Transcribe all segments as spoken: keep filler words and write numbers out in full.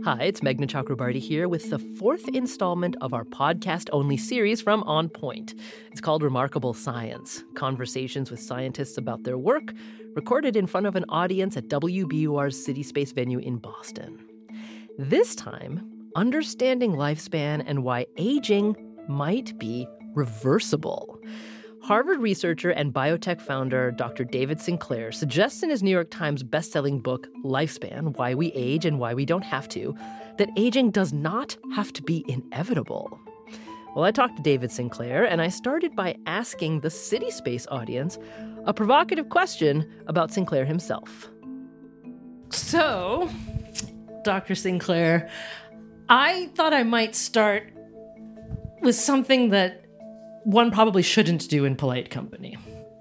Hi, it's Meghna Chakrabarty here with the fourth installment of our podcast-only series from On Point. It's called Remarkable Science, conversations with scientists about their work, recorded in front of an audience at W B U R's City Space venue in Boston. This time, understanding lifespan and why aging might be reversible. Harvard researcher and biotech founder Doctor David Sinclair suggests in his New York Times bestselling book, Lifespan, Why We Age and Why We Don't Have to, that aging does not have to be inevitable. Well, I talked to David Sinclair, and I started by asking the City Space audience a provocative question about Sinclair himself. So, Doctor Sinclair, I thought I might start with something that one probably shouldn't do in polite company.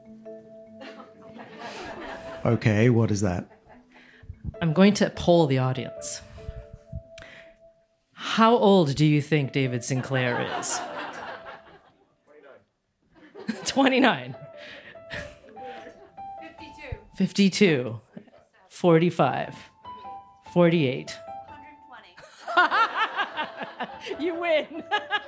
Okay, what is that? I'm going to poll the audience. How old do you think David Sinclair is? twenty-nine. fifty-two. fifty-two. forty-five. forty-eight. one hundred twenty. You win.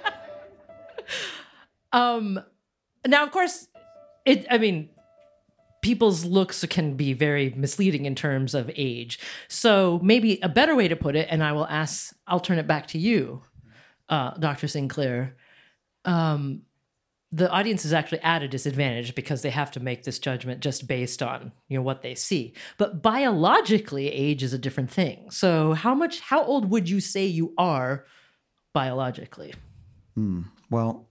um, now, of course, it. I mean, people's looks can be very misleading in terms of age. So maybe a better way to put it, and I will ask, I'll turn it back to you, uh, Doctor Sinclair. Um, the audience is actually at a disadvantage because they have to make this judgment just based on, you know, what they see. But biologically, age is a different thing. So how much, how old would you say you are biologically? Hmm. Well,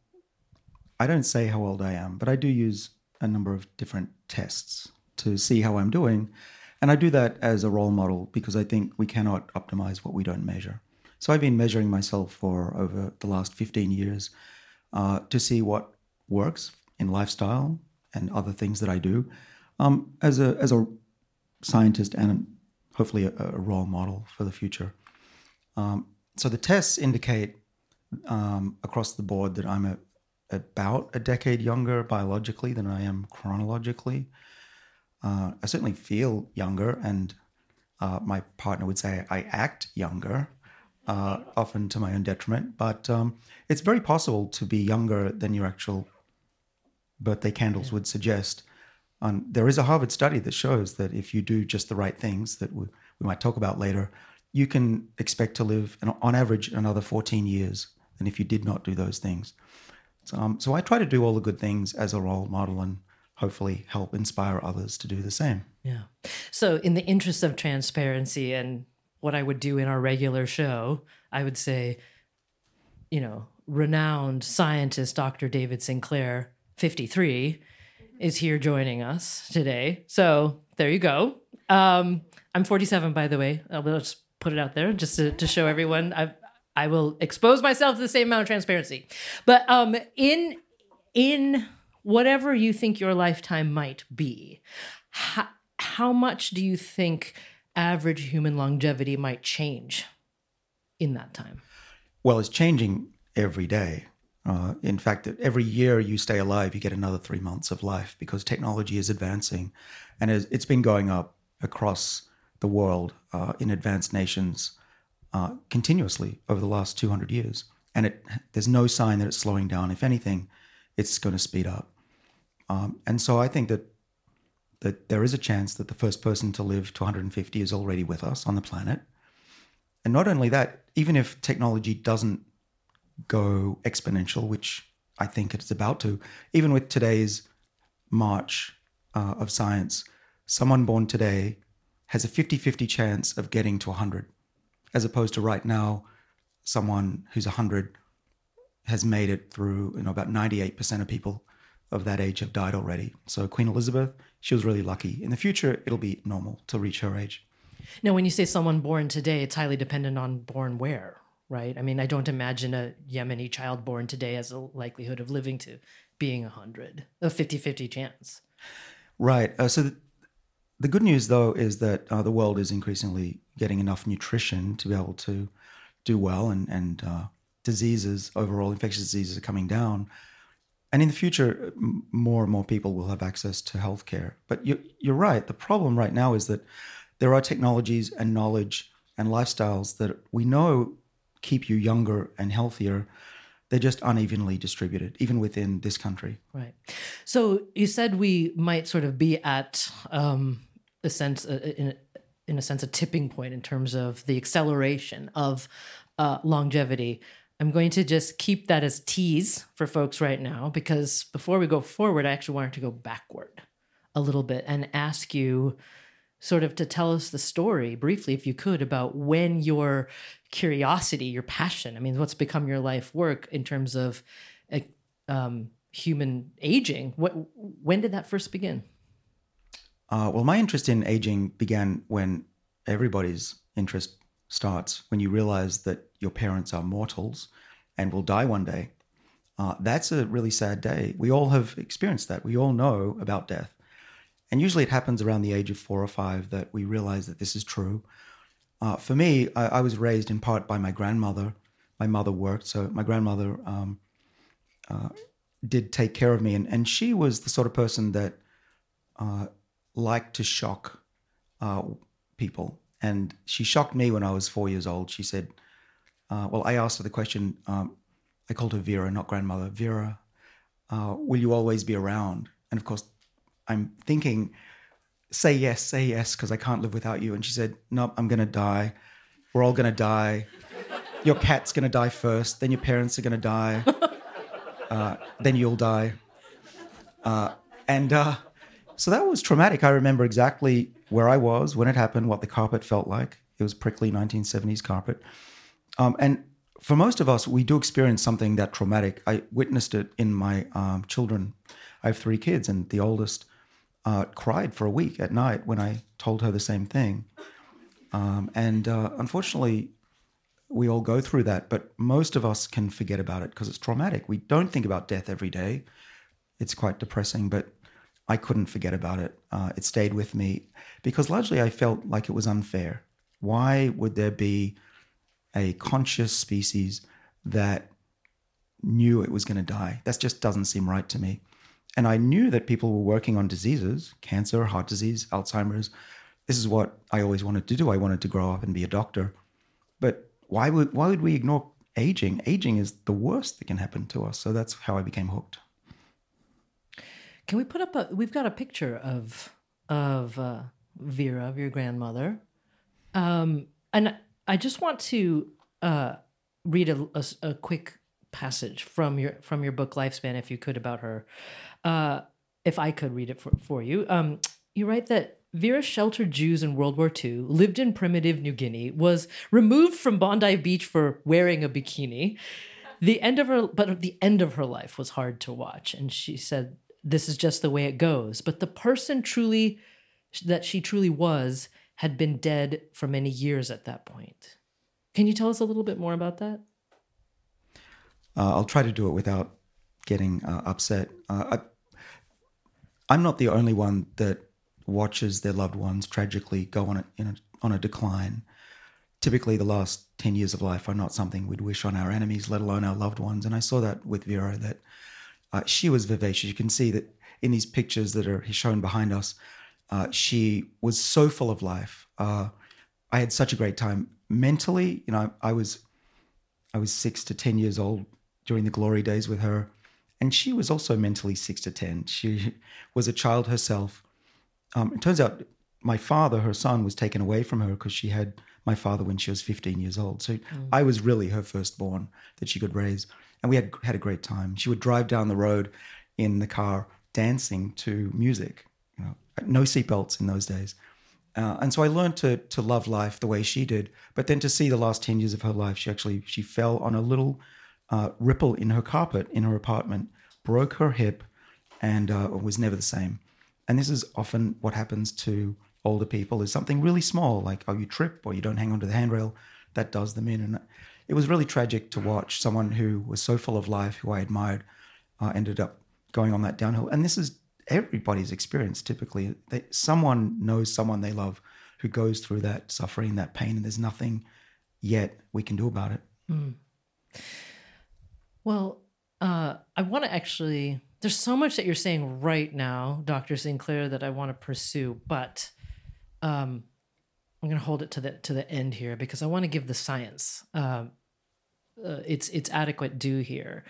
I don't say how old I am, but I do use a number of different tests to see how I'm doing. And I do that as a role model because I think we cannot optimize what we don't measure. So I've been measuring myself for over the last fifteen years uh, to see what works in lifestyle and other things that I do um, as a as a scientist and hopefully a, a role model for the future. Um, so the tests indicate um, across the board that I'm a about a decade younger biologically than I am chronologically. Uh, I certainly feel younger, and uh, my partner would say I act younger, uh, often to my own detriment. But um, it's very possible to be younger than your actual birthday candles would suggest. Um, there is a Harvard study that shows that if you do just the right things that we, we might talk about later, you can expect to live, on average, another fourteen years than if you did not do those things. So, um, so I try to do all the good things as a role model and hopefully help inspire others to do the same. Yeah. So in the interest of transparency and what I would do in our regular show, I would say, you know, renowned scientist Doctor David Sinclair, fifty-three, is here joining us today. So there you go. Um, I'm forty-seven, by the way. I'll just put it out there just to, to show everyone. I've I will expose myself to the same amount of transparency. But um, in in whatever you think your lifetime might be, how, how much do you think average human longevity might change in that time? Well, it's changing every day. Uh, in fact, every year you stay alive, you get another three months of life because technology is advancing. And it's been going up across the world uh, in advanced nations Uh, continuously over the last two hundred years. And it, there's no sign that it's slowing down. If anything, it's going to speed up. Um, and so I think that that there is a chance that the first person to live to one hundred fifty is already with us on the planet. And not only that, even if technology doesn't go exponential, which I think it's about to, even with today's march uh, of science, someone born today has a fifty-fifty chance of getting to one hundred. As opposed to right now, someone who's one hundred has made it through, you know, about ninety-eight percent of people of that age have died already. So Queen Elizabeth, she was really lucky. In the future, it'll be normal to reach her age. Now, when you say someone born today, it's highly dependent on born where, right? I mean, I don't imagine a Yemeni child born today has a likelihood of living to being one hundred, a fifty-fifty chance. Right. Uh, so th- the good news, though, is that uh, the world is increasingly getting enough nutrition to be able to do well, and, and uh, diseases, overall infectious diseases, are coming down. And in the future, m- more and more people will have access to healthcare. But you, you're right. The problem right now is that there are technologies and knowledge and lifestyles that we know keep you younger and healthier, they're just unevenly distributed, even within this country. Right. So you said we might sort of be at um, a sense, uh, in, in a sense, a tipping point in terms of the acceleration of uh, longevity. I'm going to just keep that as tease for folks right now, because before we go forward, I actually wanted to go backward a little bit and ask you sort of to tell us the story briefly, if you could, about when your curiosity, your passion, I mean, what's become your life work in terms of uh, um, human aging. What, when did that first begin? Uh, well, my interest in aging began when everybody's interest starts, when you realize that your parents are mortals and will die one day. Uh, that's a really sad day. We all have experienced that. We all know about death. And usually it happens around the age of four or five that we realize that this is true. Uh, for me, I, I was raised in part by my grandmother. My mother worked, so my grandmother um, uh, did take care of me. And, and she was the sort of person that uh, liked to shock uh, people. And she shocked me when I was four years old. She said, uh, well, I asked her the question, um, I called her Vera, not grandmother. Vera, uh, will you always be around? And of course, I'm thinking, say yes, say yes, because I can't live without you. And she said, no, I'm going to die. We're all going to die. Your cat's going to die first. Then your parents are going to die. Uh, then you'll die. Uh, and uh, so that was traumatic. I remember exactly where I was when it happened, what the carpet felt like. It was prickly nineteen seventies carpet. Um, and for most of us, we do experience something that traumatic. I witnessed it in my um, children. I have three kids, and the oldest uh, cried for a week at night when I told her the same thing. Um, and uh, unfortunately, we all go through that, but most of us can forget about it because it's traumatic. We don't think about death every day. It's quite depressing, but I couldn't forget about it. Uh, it stayed with me because largely I felt like it was unfair. Why would there be a conscious species that knew it was going to die? That just doesn't seem right to me. And I knew that people were working on diseases, cancer, heart disease, Alzheimer's. This is what I always wanted to do. I wanted to grow up and be a doctor. But why would why would we ignore aging? Aging is the worst that can happen to us. So that's how I became hooked. Can we put up a, we've got a picture of, of uh, Vera, of your grandmother. Um, and I just want to uh, read a, a, a quick passage from your from your book Lifespan, if you could, about her. Uh, if I could read it for, for you. Um, you write that Vera sheltered Jews in World War Two, lived in primitive New Guinea, was removed from Bondi Beach for wearing a bikini. The end of her, but the end of her life was hard to watch. And she said, this is just the way it goes. But the person truly, that she truly was, had been dead for many years at that point. Can you tell us a little bit more about that? Uh, I'll try to do it without getting uh, upset. Uh, I, I'm not the only one that watches their loved ones tragically go on a, in a, on a decline. Typically, the last ten years of life are not something we'd wish on our enemies, let alone our loved ones. And I saw that with Vera, that uh, she was vivacious. You can see that in these pictures that are shown behind us, uh, she was so full of life. Uh, I had such a great time. Mentally, you know, I, I was I was six to ten years old during the glory days with her. And she was also mentally six to ten. She was a child herself. Um, it turns out my father, her son, was taken away from her because she had my father when she was fifteen years old. So mm. I was really her firstborn that she could raise. And we had had a great time. She would drive down the road in the car dancing to music. You know, no seatbelts in those days. Uh, and so I learned to to love life the way she did. But then to see the last ten years of her life, she actually, she fell on a little uh, ripple in her carpet in her apartment, broke her hip, and uh, was never the same. And this is often what happens to older people, is something really small, like, oh, you trip or you don't hang onto the handrail, that does them in. And it was really tragic to watch someone who was so full of life, who I admired, uh, ended up going on that downhill. And this is everybody's experience typically. They, someone knows someone they love who goes through that suffering, that pain, and there's nothing yet we can do about it. Mm. Well, uh, I want to actually, there's so much that you're saying right now, Doctor Sinclair, that I want to pursue, but um, I'm going to hold it to the to the end here because I want to give the science uh, uh, its its adequate due here.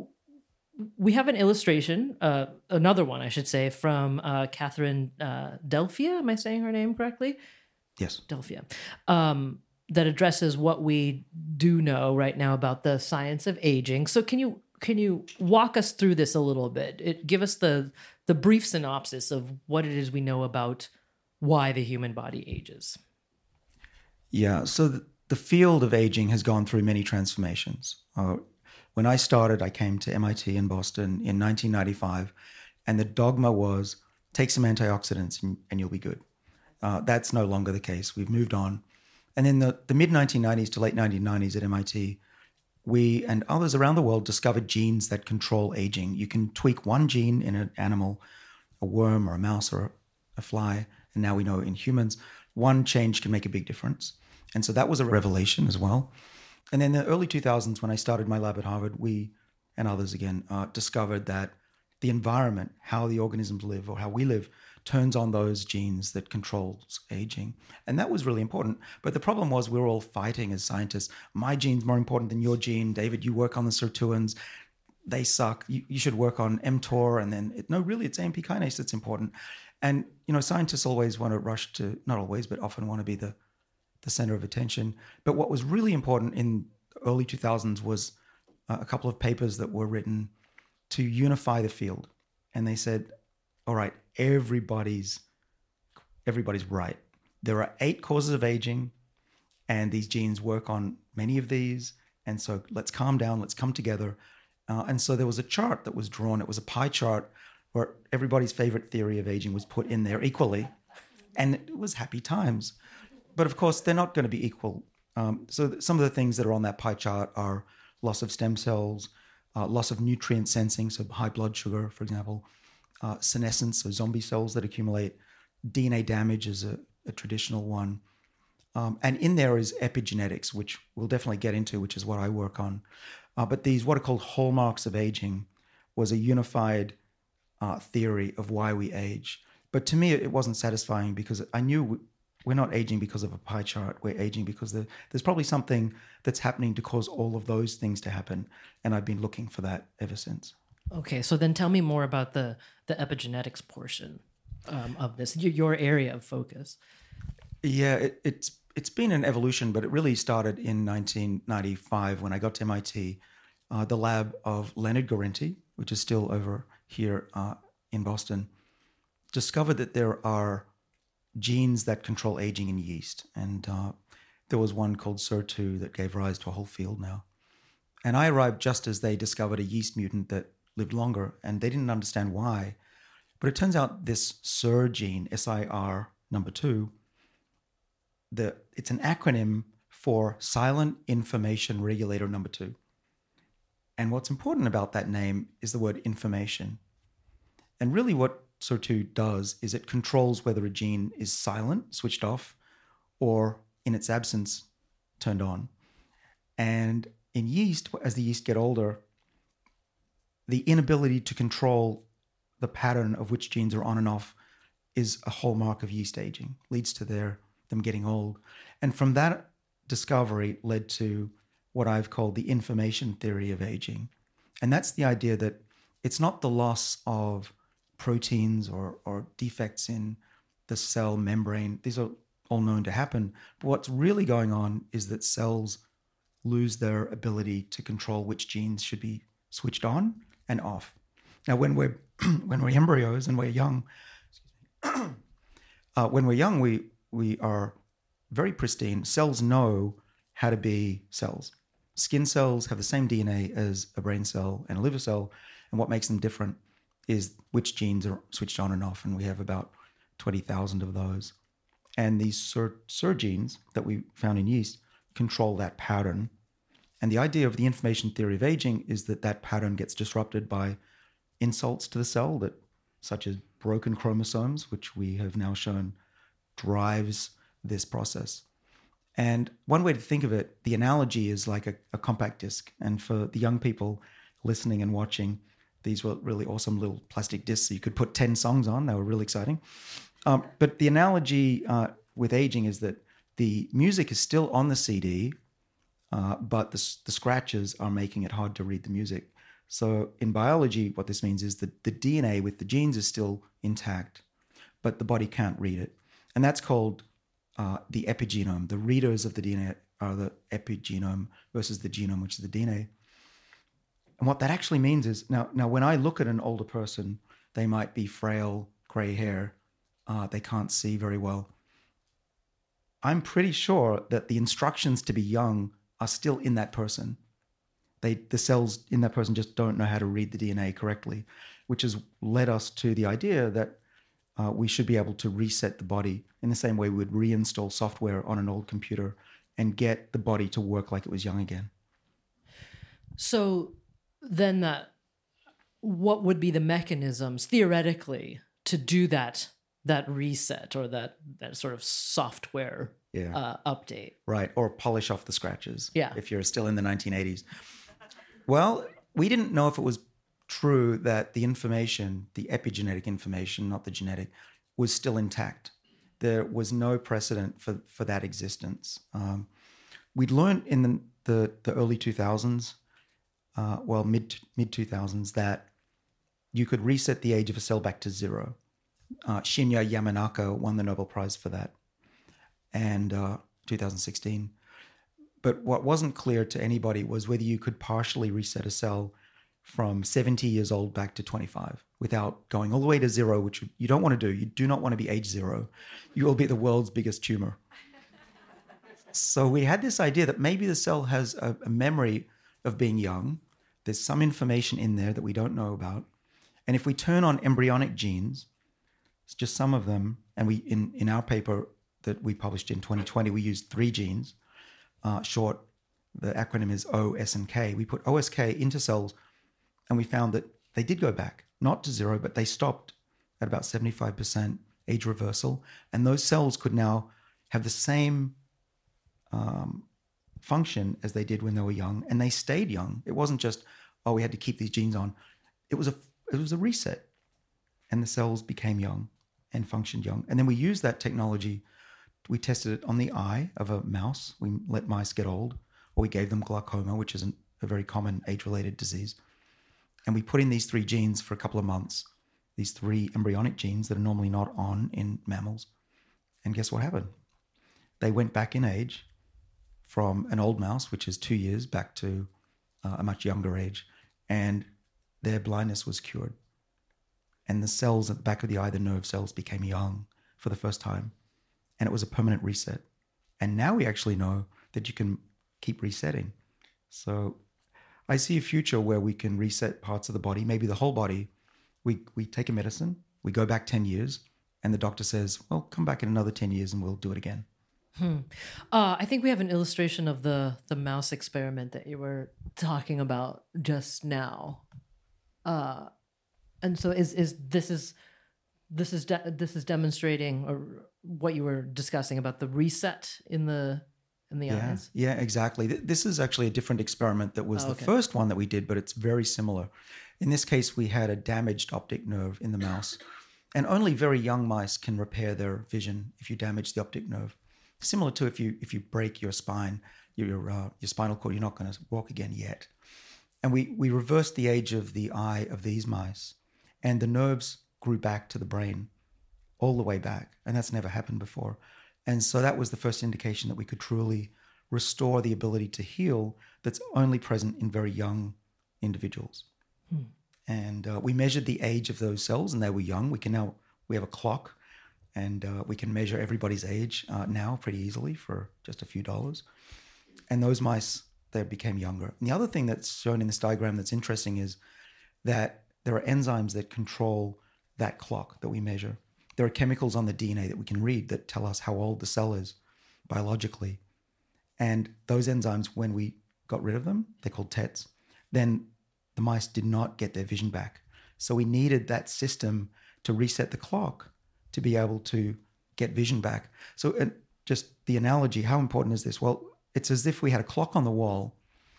We have an illustration, uh, another one, I should say, from uh, Catherine uh, Delphia. Am I saying her name correctly? Yes. Delphia. Um, that addresses what we do know right now about the science of aging. So can you can you walk us through this a little bit? It, give us the the brief synopsis of what it is we know about why the human body ages. Yeah. So the, the field of aging has gone through many transformations. Uh, when I started, I came to M I T in Boston in nineteen ninety-five, and the dogma was take some antioxidants and, and you'll be good. Uh, that's no longer the case. We've moved on. And in the, the mid nineteen nineties to late nineteen nineties at M I T, we and others around the world discovered genes that control aging. You can tweak one gene in an animal, a worm or a mouse or a fly, and now we know in humans, one change can make a big difference. And so that was a revelation as well. And then in the early two thousands, when I started my lab at Harvard, we and others again uh, discovered that the environment, how the organisms live or how we live, turns on those genes that controls aging. And that was really important. But the problem was we were all fighting as scientists. My gene's more important than your gene. David, you work on the sirtuins. They suck. You, you should work on mTOR. And then, it, no, really, it's A M P kinase that's important. And, you know, scientists always want to rush to, not always, but often want to be the, the center of attention. But what was really important in the early two thousands was uh, a couple of papers that were written to unify the field. And they said, all right, everybody's everybody's right. There are eight causes of aging, and these genes work on many of these. And so let's calm down, let's come together. Uh, and so there was a chart that was drawn. It was a pie chart where everybody's favorite theory of aging was put in there equally. And it was happy times. But of course, they're not going to be equal. Um, so some of the things that are on that pie chart are loss of stem cells, uh, loss of nutrient sensing, so high blood sugar, for example, uh, senescence, so zombie cells that accumulate, D N A damage is a, a traditional one. Um, and in there is epigenetics, which we'll definitely get into, which is what I work on. Uh, but these, what are called hallmarks of aging, was a unified uh, theory of why we age. But to me, it wasn't satisfying because I knew we, we're not aging because of a pie chart. We're aging because the, there's probably something that's happening to cause all of those things to happen. And I've been looking for that ever since. Okay, so then tell me more about the, the epigenetics portion um, of this, your, your area of focus. Yeah, it, it's it's been an evolution, but it really started in nineteen ninety-five when I got to M I T. Uh, the lab of Leonard Guarente, which is still over here uh, in Boston, discovered that there are genes that control aging in yeast. And uh, there was one called S I R two that gave rise to a whole field now. And I arrived just as they discovered a yeast mutant that lived longer, and they didn't understand why. But it turns out this S I R gene, S I R number two, the, it's an acronym for Silent Information Regulator number two. And what's important about that name is the word information. And really what S I R two does is it controls whether a gene is silent, switched off, or in its absence, turned on. And in yeast, as the yeast get older, the inability to control the pattern of which genes are on and off is a hallmark of yeast aging, leads to their them getting old. And from that discovery led to what I've called the information theory of aging. And that's the idea that it's not the loss of proteins or, or defects in the cell membrane. These are all known to happen. But what's really going on is that cells lose their ability to control which genes should be switched on and off. Now, when we're when we're embryos and we're young, uh, when we're young, we we are very pristine. Cells know how to be cells. Skin cells have the same D N A as a brain cell and a liver cell, and what makes them different is which genes are switched on and off, and we have about twenty thousand of those. And these S I R genes that we found in yeast control that pattern. And the idea of the information theory of aging is that that pattern gets disrupted by insults to the cell, that such as broken chromosomes, which we have now shown drives this process. And one way to think of it, the analogy is like a, a compact disc. And for the young people listening and watching, these were really awesome little plastic discs so you could put ten songs on. They were really exciting. Um, but the analogy uh, with aging is that the music is still on the C D, uh, but the, the scratches are making it hard to read the music. So in biology, what this means is that the D N A with the genes is still intact, but the body can't read it. And that's called uh, the epigenome. The readers of the D N A are the epigenome versus the genome, which is the D N A. And what that actually means is, now, now when I look at an older person, they might be frail, gray hair, uh, they can't see very well. I'm pretty sure that the instructions to be young are still in that person. They, the cells in that person just don't know how to read the D N A correctly, which has led us to the idea that uh, we should be able to reset the body in the same way we would reinstall software on an old computer and get the body to work like it was young again. So then that, what would be the mechanisms theoretically to do that that reset or that, that sort of software yeah. uh, update? Right, or polish off the scratches yeah. if you're still in the nineteen eighties. Well, we didn't know if it was true that the information, the epigenetic information, not the genetic, was still intact. There was no precedent for, for that existence. Um, we'd learned in the, the, the early two thousands, uh, well, mid mid two thousands, that you could reset the age of a cell back to zero. Uh, Shinya Yamanaka won the Nobel Prize for that, and uh, two thousand sixteen. But what wasn't clear to anybody was whether you could partially reset a cell from seventy years old back to twenty-five without going all the way to zero, which you don't want to do. You do not want to be age zero. You will be the world's biggest tumor. So we had this idea that maybe the cell has a, a memory of being young. There's some information in there that we don't know about. And if we turn on embryonic genes, it's just some of them, and we in, in our paper that we published in twenty twenty, we used three genes. Uh, short, the acronym is O, S, and K. We put O S K into cells, and we found that they did go back, not to zero, but they stopped at about seventy-five percent age reversal. And those cells could now have the same um, function as they did when they were young, and they stayed young. It wasn't just, oh, we had to keep these genes on. It was a, it was a reset, and the cells became young and functioned young. And then we used that technology. We tested it on the eye of a mouse. We let mice get old, or we gave them glaucoma, which is an, a very common age-related disease. And we put in these three genes for a couple of months, these three embryonic genes that are normally not on in mammals. And guess what happened? They went back in age from an old mouse, which is two years, back to uh, a much younger age. And their blindness was cured. And the cells at the back of the eye, the nerve cells, became young for the first time. And it was a permanent reset. And now we actually know that you can keep resetting. So I see a future where we can reset parts of the body, maybe the whole body. We we take a medicine, we go back ten years, and the doctor says, well, come back in another ten years and we'll do it again. Hmm. Uh, I think we have an illustration of the, the mouse experiment that you were talking about just now. Uh, and so is is this is this is de- this is demonstrating or what you were discussing about the reset in the in the yeah, eyes? Yeah, exactly. This is actually a different experiment that was oh, okay. the first one that we did, but it's very similar. In this case, we had a damaged optic nerve in the mouse, and only very young mice can repair their vision if you damage the optic nerve. Similar to if you if you break your spine, your uh, your spinal cord, you're not going to walk again yet. And we we reversed the age of the eye of these mice, and the nerves grew back to the brain, all the way back, and that's never happened before. And so that was the first indication that we could truly restore the ability to heal that's only present in very young individuals. Hmm. And uh, we measured the age of those cells, and they were young. We can now we have a clock, and uh, we can measure everybody's age uh, now pretty easily for just a few dollars. And those mice, they became younger. And the other thing that's shown in this diagram that's interesting is that there are enzymes that control that clock that we measure. There are chemicals on the D N A that we can read that tell us how old the cell is biologically. And those enzymes, when we got rid of them, they're called T E Ts, then the mice did not get their vision back. So we needed that system to reset the clock to be able to get vision back. So uh, just the analogy, how important is this? Well, it's as if we had a clock on the wall,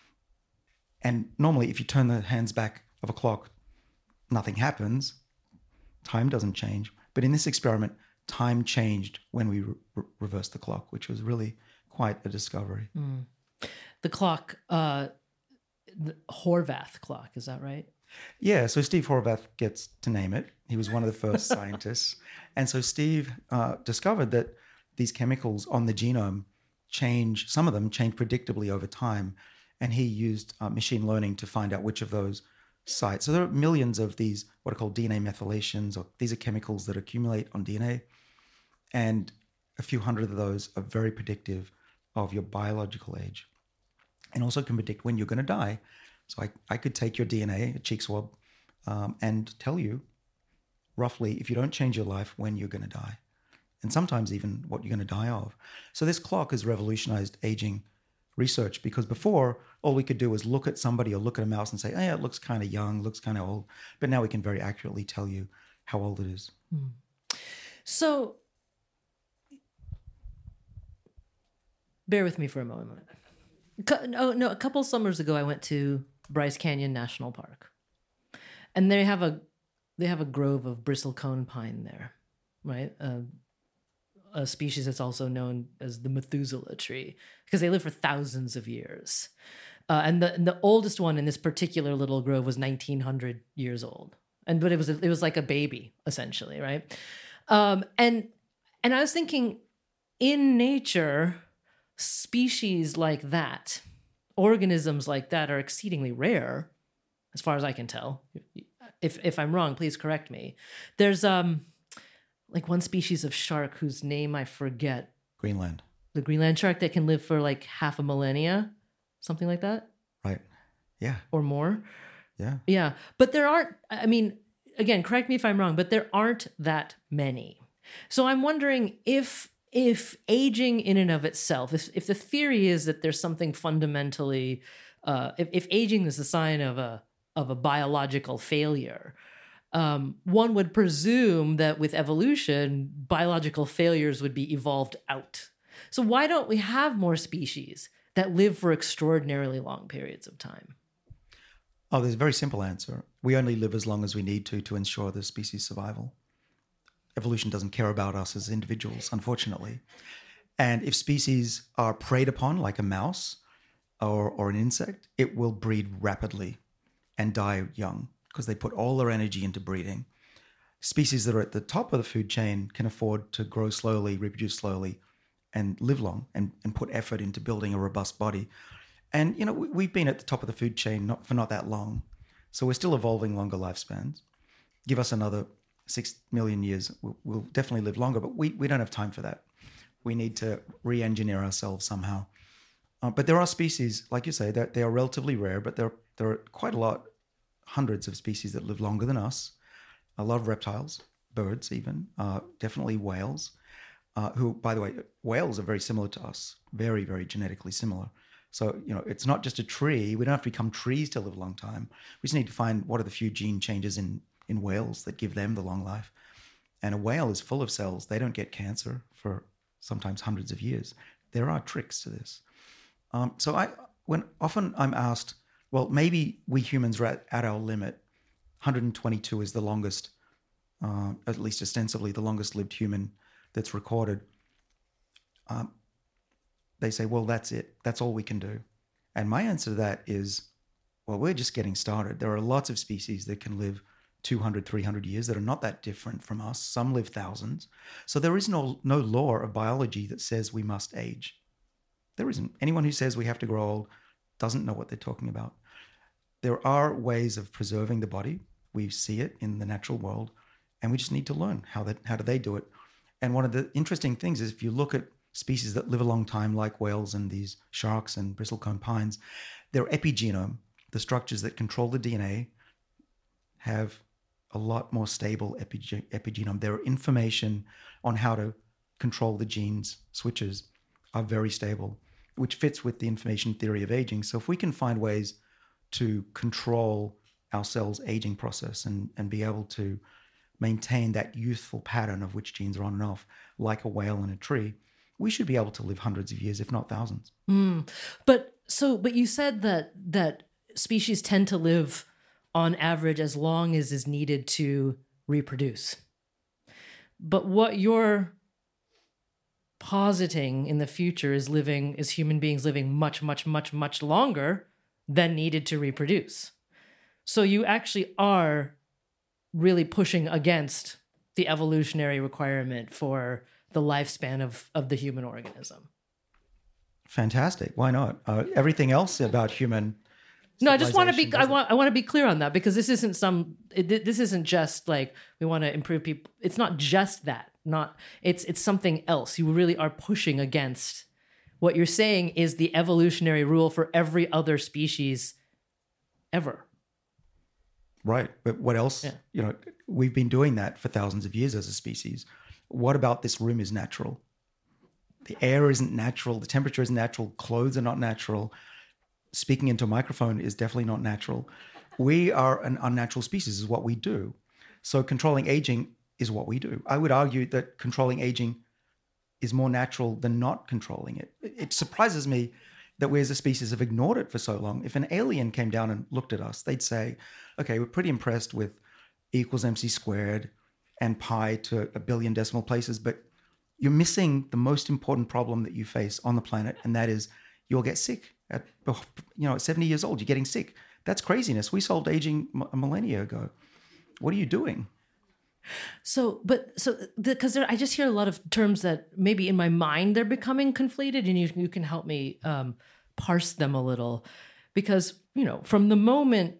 and normally if you turn the hands back of a clock, nothing happens. Time doesn't change. But in this experiment, time changed when we re- reversed the clock, which was really quite a discovery. Mm. The clock, uh, the Horvath clock, is that right? Yeah, so Steve Horvath gets to name it. He was one of the first scientists. And so Steve uh, discovered that these chemicals on the genome change, some of them change predictably over time. And he used uh, machine learning to find out which of those sites. So there are millions of these, what are called D N A methylations, or these are chemicals that accumulate on D N A. And a few hundred of those are very predictive of your biological age, and also can predict when you're going to die. So I, I could take your D N A, a cheek swab, um, and tell you roughly, if you don't change your life, when you're going to die, and sometimes even what you're going to die of. So this clock has revolutionized aging research, because before all we could do was look at somebody or look at a mouse and say, oh, yeah, it looks kind of young, looks kind of old. But now we can very accurately tell you how old it is. Mm. So bear with me for a moment. No, no, a couple summers ago, I went to Bryce Canyon National Park, and they have a they have a grove of bristlecone pine there, right? Uh, a species that's also known as the Methuselah tree, because they live for thousands of years. Uh, and the and the oldest one in this particular little grove was nineteen hundred years old, and but it was it was like a baby essentially, right? Um, and and I was thinking, in nature, species like that, organisms like that, are exceedingly rare, as far as I can tell. If if I'm wrong, please correct me. There's um. like one species of shark whose name I forget. Greenland. The Greenland shark that can live for like half a millennia, something like that. Right. Yeah. Or more. Yeah. Yeah. But there aren't, I mean, again, correct me if I'm wrong, but there aren't that many. So I'm wondering if if aging in and of itself, if, if the theory is that there's something fundamentally, uh, if, if aging is a sign of a of a biological failure, Um, one would presume that with evolution, biological failures would be evolved out. So why don't we have more species that live for extraordinarily long periods of time? Oh, there's a very simple answer. We only live as long as we need to to ensure the species' survival. Evolution doesn't care about us as individuals, unfortunately. And if species are preyed upon, like a mouse or, or an insect, it will breed rapidly and die young, because they put all their energy into breeding. Species that are at the top of the food chain can afford to grow slowly, reproduce slowly, and live long, and, and put effort into building a robust body. And, you know, we, we've been at the top of the food chain not, for not that long. So we're still evolving longer lifespans. Give us another six million years, we'll, we'll definitely live longer, but we, we don't have time for that. We need to re-engineer ourselves somehow. Uh, but there are species, like you say, that they are relatively rare, but there, there are quite a lot, hundreds of species that live longer than us. A lot of reptiles, birds even, uh, definitely whales, uh, who, by the way, whales are very similar to us, very, very genetically similar. So, you know, it's not just a tree. We don't have to become trees to live a long time. We just need to find what are the few gene changes in, in whales that give them the long life. And a whale is full of cells. They don't get cancer for sometimes hundreds of years. There are tricks to this. Um, so I, when often I'm asked, well, maybe we humans are at, at our limit. one hundred twenty-two is the longest, uh, at least ostensibly, the longest lived human that's recorded. Um, they say, well, that's it. That's all we can do. And my answer to that is, well, we're just getting started. There are lots of species that can live two hundred, three hundred years that are not that different from us. Some live thousands. So there is no, no law of biology that says we must age. There isn't. Anyone who says we have to grow old doesn't know what they're talking about. There are ways of preserving the body. We see it in the natural world, and we just need to learn how that how do they do it. And one of the interesting things is if you look at species that live a long time, like whales and these sharks and bristlecone pines, their epigenome, the structures that control the D N A, have a lot more stable epige- epigenome. Their information on how to control the genes switches are very stable, which fits with the information theory of aging. So if we can find ways to control our cells' aging process and, and be able to maintain that youthful pattern of which genes are on and off, like a whale in a tree, we should be able to live hundreds of years, if not thousands. Mm. But so, but you said that that species tend to live on average as long as is needed to reproduce. But what you're positing in the future is living, is human beings living much, much, much, much longer than needed to reproduce. So you actually are really pushing against the evolutionary requirement for the lifespan of, of the human organism. Fantastic. Why not? Uh, everything else about human No, I just want to be. I doesn't- want. I want to be clear on that, because this isn't some. It, this isn't just like we want to improve people. It's not just that. Not. It's it's something else. You really are pushing against. What you're saying is the evolutionary rule for every other species, ever. Right. But what else? Yeah. You know, we've been doing that for thousands of years as a species. What about this room is natural? The air isn't natural. The temperature isn't natural. Clothes are not natural. Speaking into a microphone is definitely not natural. We are an unnatural species, is what we do. So controlling aging is what we do. I would argue that controlling aging is more natural than not controlling it. It surprises me that we as a species have ignored it for so long. If an alien came down and looked at us, they'd say, okay, we're pretty impressed with E equals mc squared and pi to a billion decimal places, but you're missing the most important problem that you face on the planet, and that is you'll get sick. At, you know, at seventy years old, you're getting sick. That's craziness. We solved aging a millennia ago. What are you doing? So, but so because I just hear a lot of terms that maybe in my mind they're becoming conflated, and you you can help me um, parse them a little, because you know from the moment.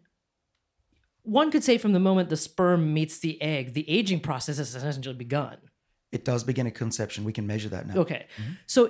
One could say from the moment the sperm meets the egg, the aging process has essentially begun. It does begin at conception. We can measure that now. Okay. Mm-hmm. So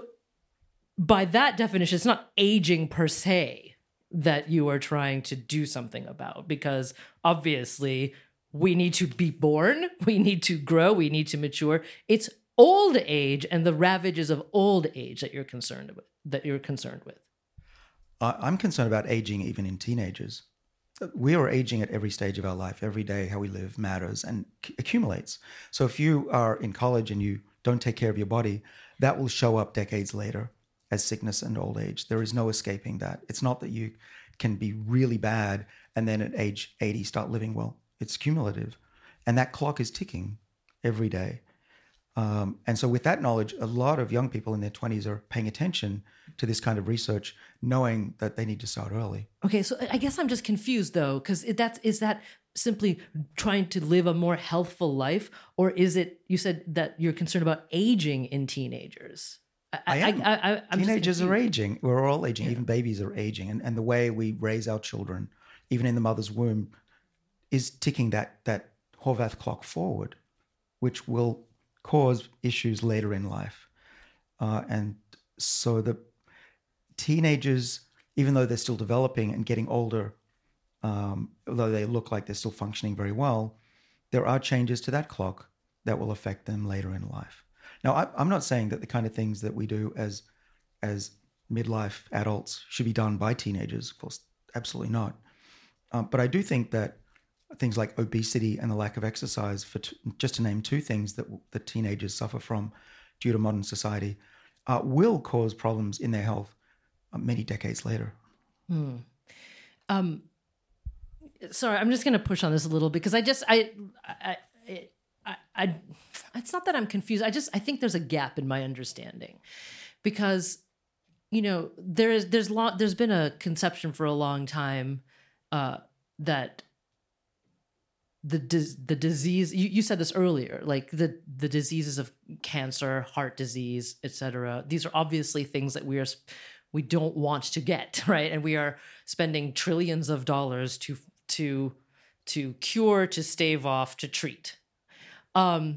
by that definition, it's not aging per se that you are trying to do something about, because obviously we need to be born, we need to grow, we need to mature. It's old age and the ravages of old age that you're concerned with, that you're concerned with. Uh, I'm concerned about aging even in teenagers. We are aging at every stage of our life. Every day how we live matters and c- accumulates. So if you are in college and you don't take care of your body, that will show up decades later as sickness and old age. There is no escaping that. It's not that you can be really bad and then at age eighty start living well. It's cumulative. And that clock is ticking every day. Um, and so with that knowledge, a lot of young people in their twenties are paying attention to this kind of research, knowing that they need to start early. Okay, so I guess I'm just confused though, because that's is that simply trying to live a more healthful life, or is it? You said that you're concerned about aging in teenagers. I, I am. I, I, I'm Teenagers are aging. We're all aging. Yeah. Even babies are aging, and and the way we raise our children, even in the mother's womb, is ticking that that Horvath clock forward, which will cause issues later in life. Uh, and so the teenagers, even though they're still developing and getting older, um, although they look like they're still functioning very well, there are changes to that clock that will affect them later in life. Now, I, I'm not saying that the kind of things that we do as, as midlife adults should be done by teenagers. Of course, absolutely not. Um, but I do think that things like obesity and the lack of exercise, for t- just to name two things that, that teenagers suffer from due to modern society, uh, will cause problems in their health uh, many decades later. Hmm. Um, sorry, I'm just going to push on this a little, because I just, I, I, I, I, it's not that I'm confused. I just, I think there's a gap in my understanding, because, you know, there is, there's long, there's been a conception for a long time uh, that the the disease, you, you said this earlier, like the the diseases of cancer, heart disease, et cetera. These are obviously things that we are we don't want to get, right? And we are spending trillions of dollars to to to cure, to stave off, to treat. Um,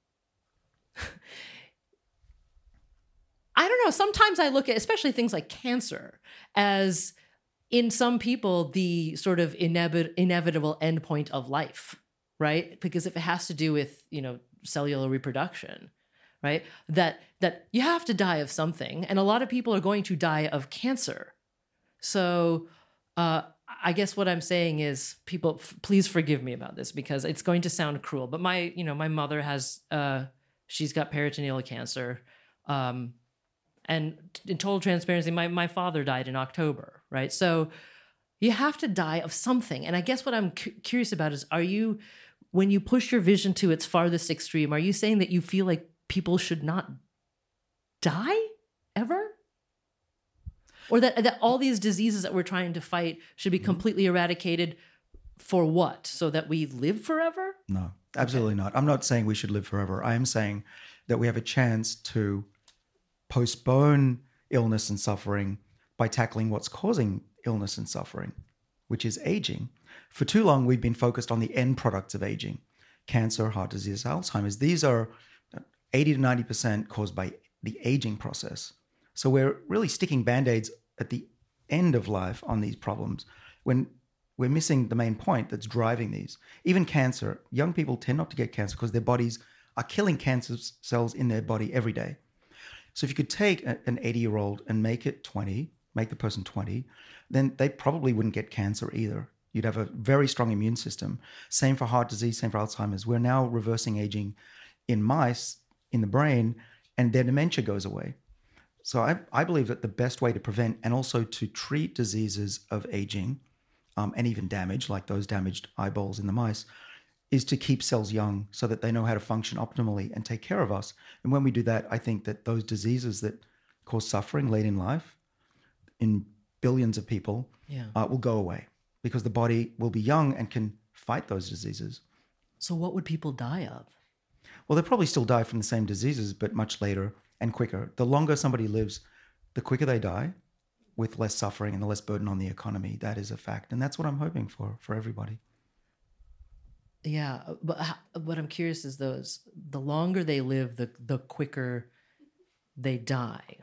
I don't know. Sometimes I look at, especially things like cancer, as in some people, the sort of inevit- inevitable endpoint of life, right? Because if it has to do with, you know, cellular reproduction, right? That that you have to die of something, and a lot of people are going to die of cancer. So uh, I guess what I'm saying is, people, f- please forgive me about this, because it's going to sound cruel. But my, you know, my mother has, uh, she's got peritoneal cancer. Um, And in total transparency, my, my father died in October, right? So you have to die of something. And I guess what I'm cu- curious about is, are you, when you push your vision to its farthest extreme, are you saying that you feel like people should not die ever? Or that, that all these diseases that we're trying to fight should be completely eradicated for what? So that we live forever? No, absolutely okay. not. I'm not saying we should live forever. I am saying that we have a chance to postpone illness and suffering by tackling what's causing illness and suffering, which is aging. For too long, we've been focused on the end products of aging: cancer, heart disease, Alzheimer's. These are eighty to ninety percent caused by the aging process. So we're really sticking Band-Aids at the end of life on these problems when we're missing the main point that's driving these. Even cancer, young people tend not to get cancer because their bodies are killing cancer cells in their body every day. So if you could take an eighty-year-old and make it twenty, make the person twenty, then they probably wouldn't get cancer either. You'd have a very strong immune system. Same for heart disease, same for Alzheimer's. We're now reversing aging in mice, in the brain, and their dementia goes away. So I, I believe that the best way to prevent and also to treat diseases of aging um, and even damage, like those damaged eyeballs in the mice, is to keep cells young so that they know how to function optimally and take care of us. And when we do that, I think that those diseases that cause suffering late in life, in billions of people, yeah. uh, will go away because the body will be young and can fight those diseases. So what would people die of? Well, they'll probably still die from the same diseases, but much later and quicker. The longer somebody lives, the quicker they die, with less suffering and the less burden on the economy. That is a fact. And that's what I'm hoping for, for everybody. Yeah, but what I'm curious is those, the longer they live, the the quicker they die.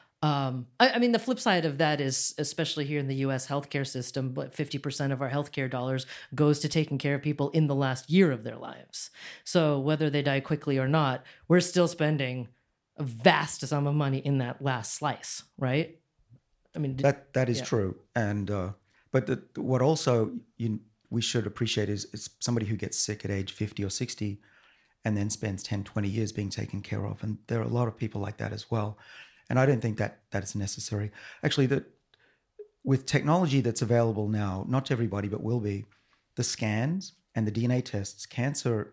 Um, I, I mean, the flip side of that is, especially here in the U S healthcare system, but fifty percent of our healthcare dollars goes to taking care of people in the last year of their lives. So whether they die quickly or not, we're still spending a vast sum of money in that last slice, right? I mean, that that is yeah. true. And uh, but the, what also you, we should appreciate is, is somebody who gets sick at age fifty or sixty and then spends ten, twenty years being taken care of. And there are a lot of people like that as well. And I don't think that that is necessary. Actually, that with technology that's available now, not to everybody, but will be, the scans and the D N A tests, cancer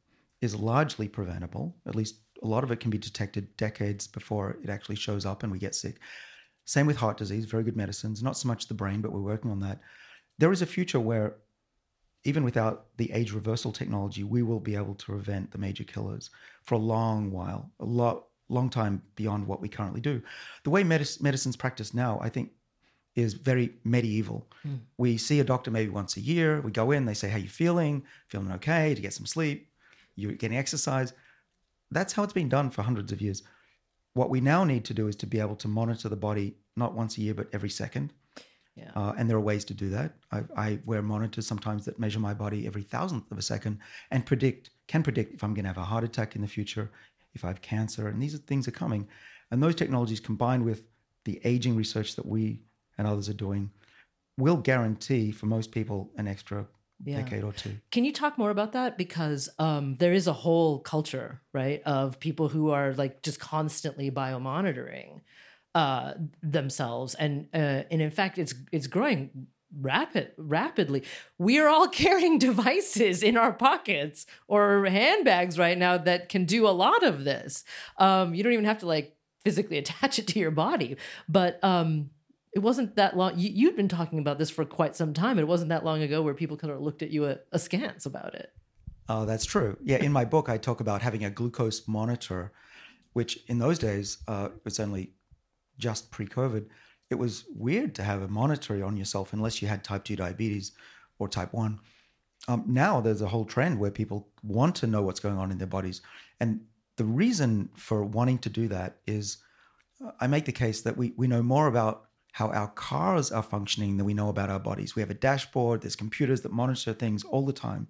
is largely preventable. At least a lot of it can be detected decades before it actually shows up and we get sick. Same with heart disease, very good medicines, not so much the brain, but we're working on that. There is a future where even without the age reversal technology, we will be able to prevent the major killers for a long while, a lot, long time beyond what we currently do. The way medic- medicine's practiced now, I think, is very medieval. Mm. We see a doctor maybe once a year. We go in, they say, how you feeling? Feeling okay? To get some sleep? You're getting exercise? That's how it's been done for hundreds of years. What we now need to do is to be able to monitor the body, not once a year, but every second. Yeah. Uh, and there are ways to do that. I, I wear monitors sometimes that measure my body every thousandth of a second and predict, can predict if I'm going to have a heart attack in the future, if I have cancer, and these are, things are coming. And those technologies combined with the aging research that we and others are doing will guarantee for most people an extra yeah. decade or two. Can you talk more about that? Because um, there is a whole culture, right, of people who are like just constantly biomonitoring uh, themselves. And uh, and in fact, it's it's growing rapid rapidly. We are all carrying devices in our pockets or handbags right now that can do a lot of this. Um, you don't even have to like physically attach it to your body, but um, it wasn't that long. You, you'd been talking about this for quite some time. It wasn't that long ago where people kind of looked at you at, askance about it. Oh, that's true. Yeah, in my book, I talk about having a glucose monitor, which in those days, uh, it was only just pre-COVID. It was weird to have a monitor on yourself unless you had type two diabetes or type one. Um, now there's a whole trend where people want to know what's going on in their bodies. And the reason for wanting to do that is uh, I make the case that we, we know more about how our cars are functioning than we know about our bodies. We have a dashboard, there's computers that monitor things all the time.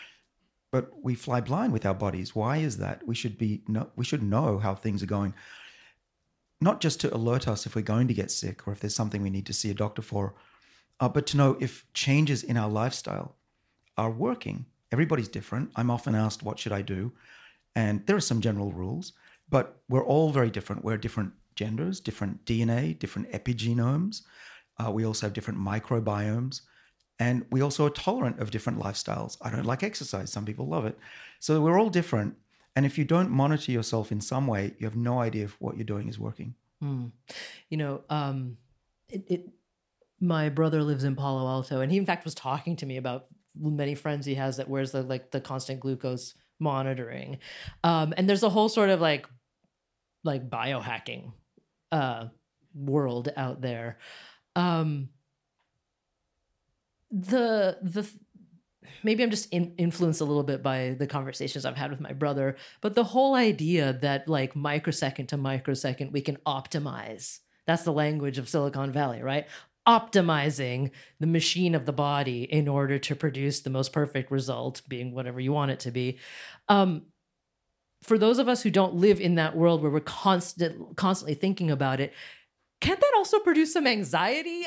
But we fly blind with our bodies. Why is that? We should be no, we should know how things are going. Not just to alert us if we're going to get sick or if there's something we need to see a doctor for, uh, but to know if changes in our lifestyle are working. Everybody's different. I'm often asked, what should I do? And there are some general rules, but we're all very different. We're different genders, different D N A, different epigenomes. Uh, we also have different microbiomes. And we also are tolerant of different lifestyles. I don't like exercise. Some people love it. So we're all different. And if you don't monitor yourself in some way, you have no idea if what you're doing is working. Mm. You know, um, it, it, my brother lives in Palo Alto, and he in fact was talking to me about many friends he has that wears the like the constant glucose monitoring. Um, and there's a whole sort of like like biohacking uh, world out there. Um, the the maybe I'm just in, influenced a little bit by the conversations I've had with my brother, but the whole idea that like microsecond to microsecond we can optimize. That's the language of Silicon Valley, right? Optimizing the machine of the body in order to produce the most perfect result, being whatever you want it to be. Um, for those of us who don't live in that world where we're constant, constantly thinking about it, can't that also produce some anxiety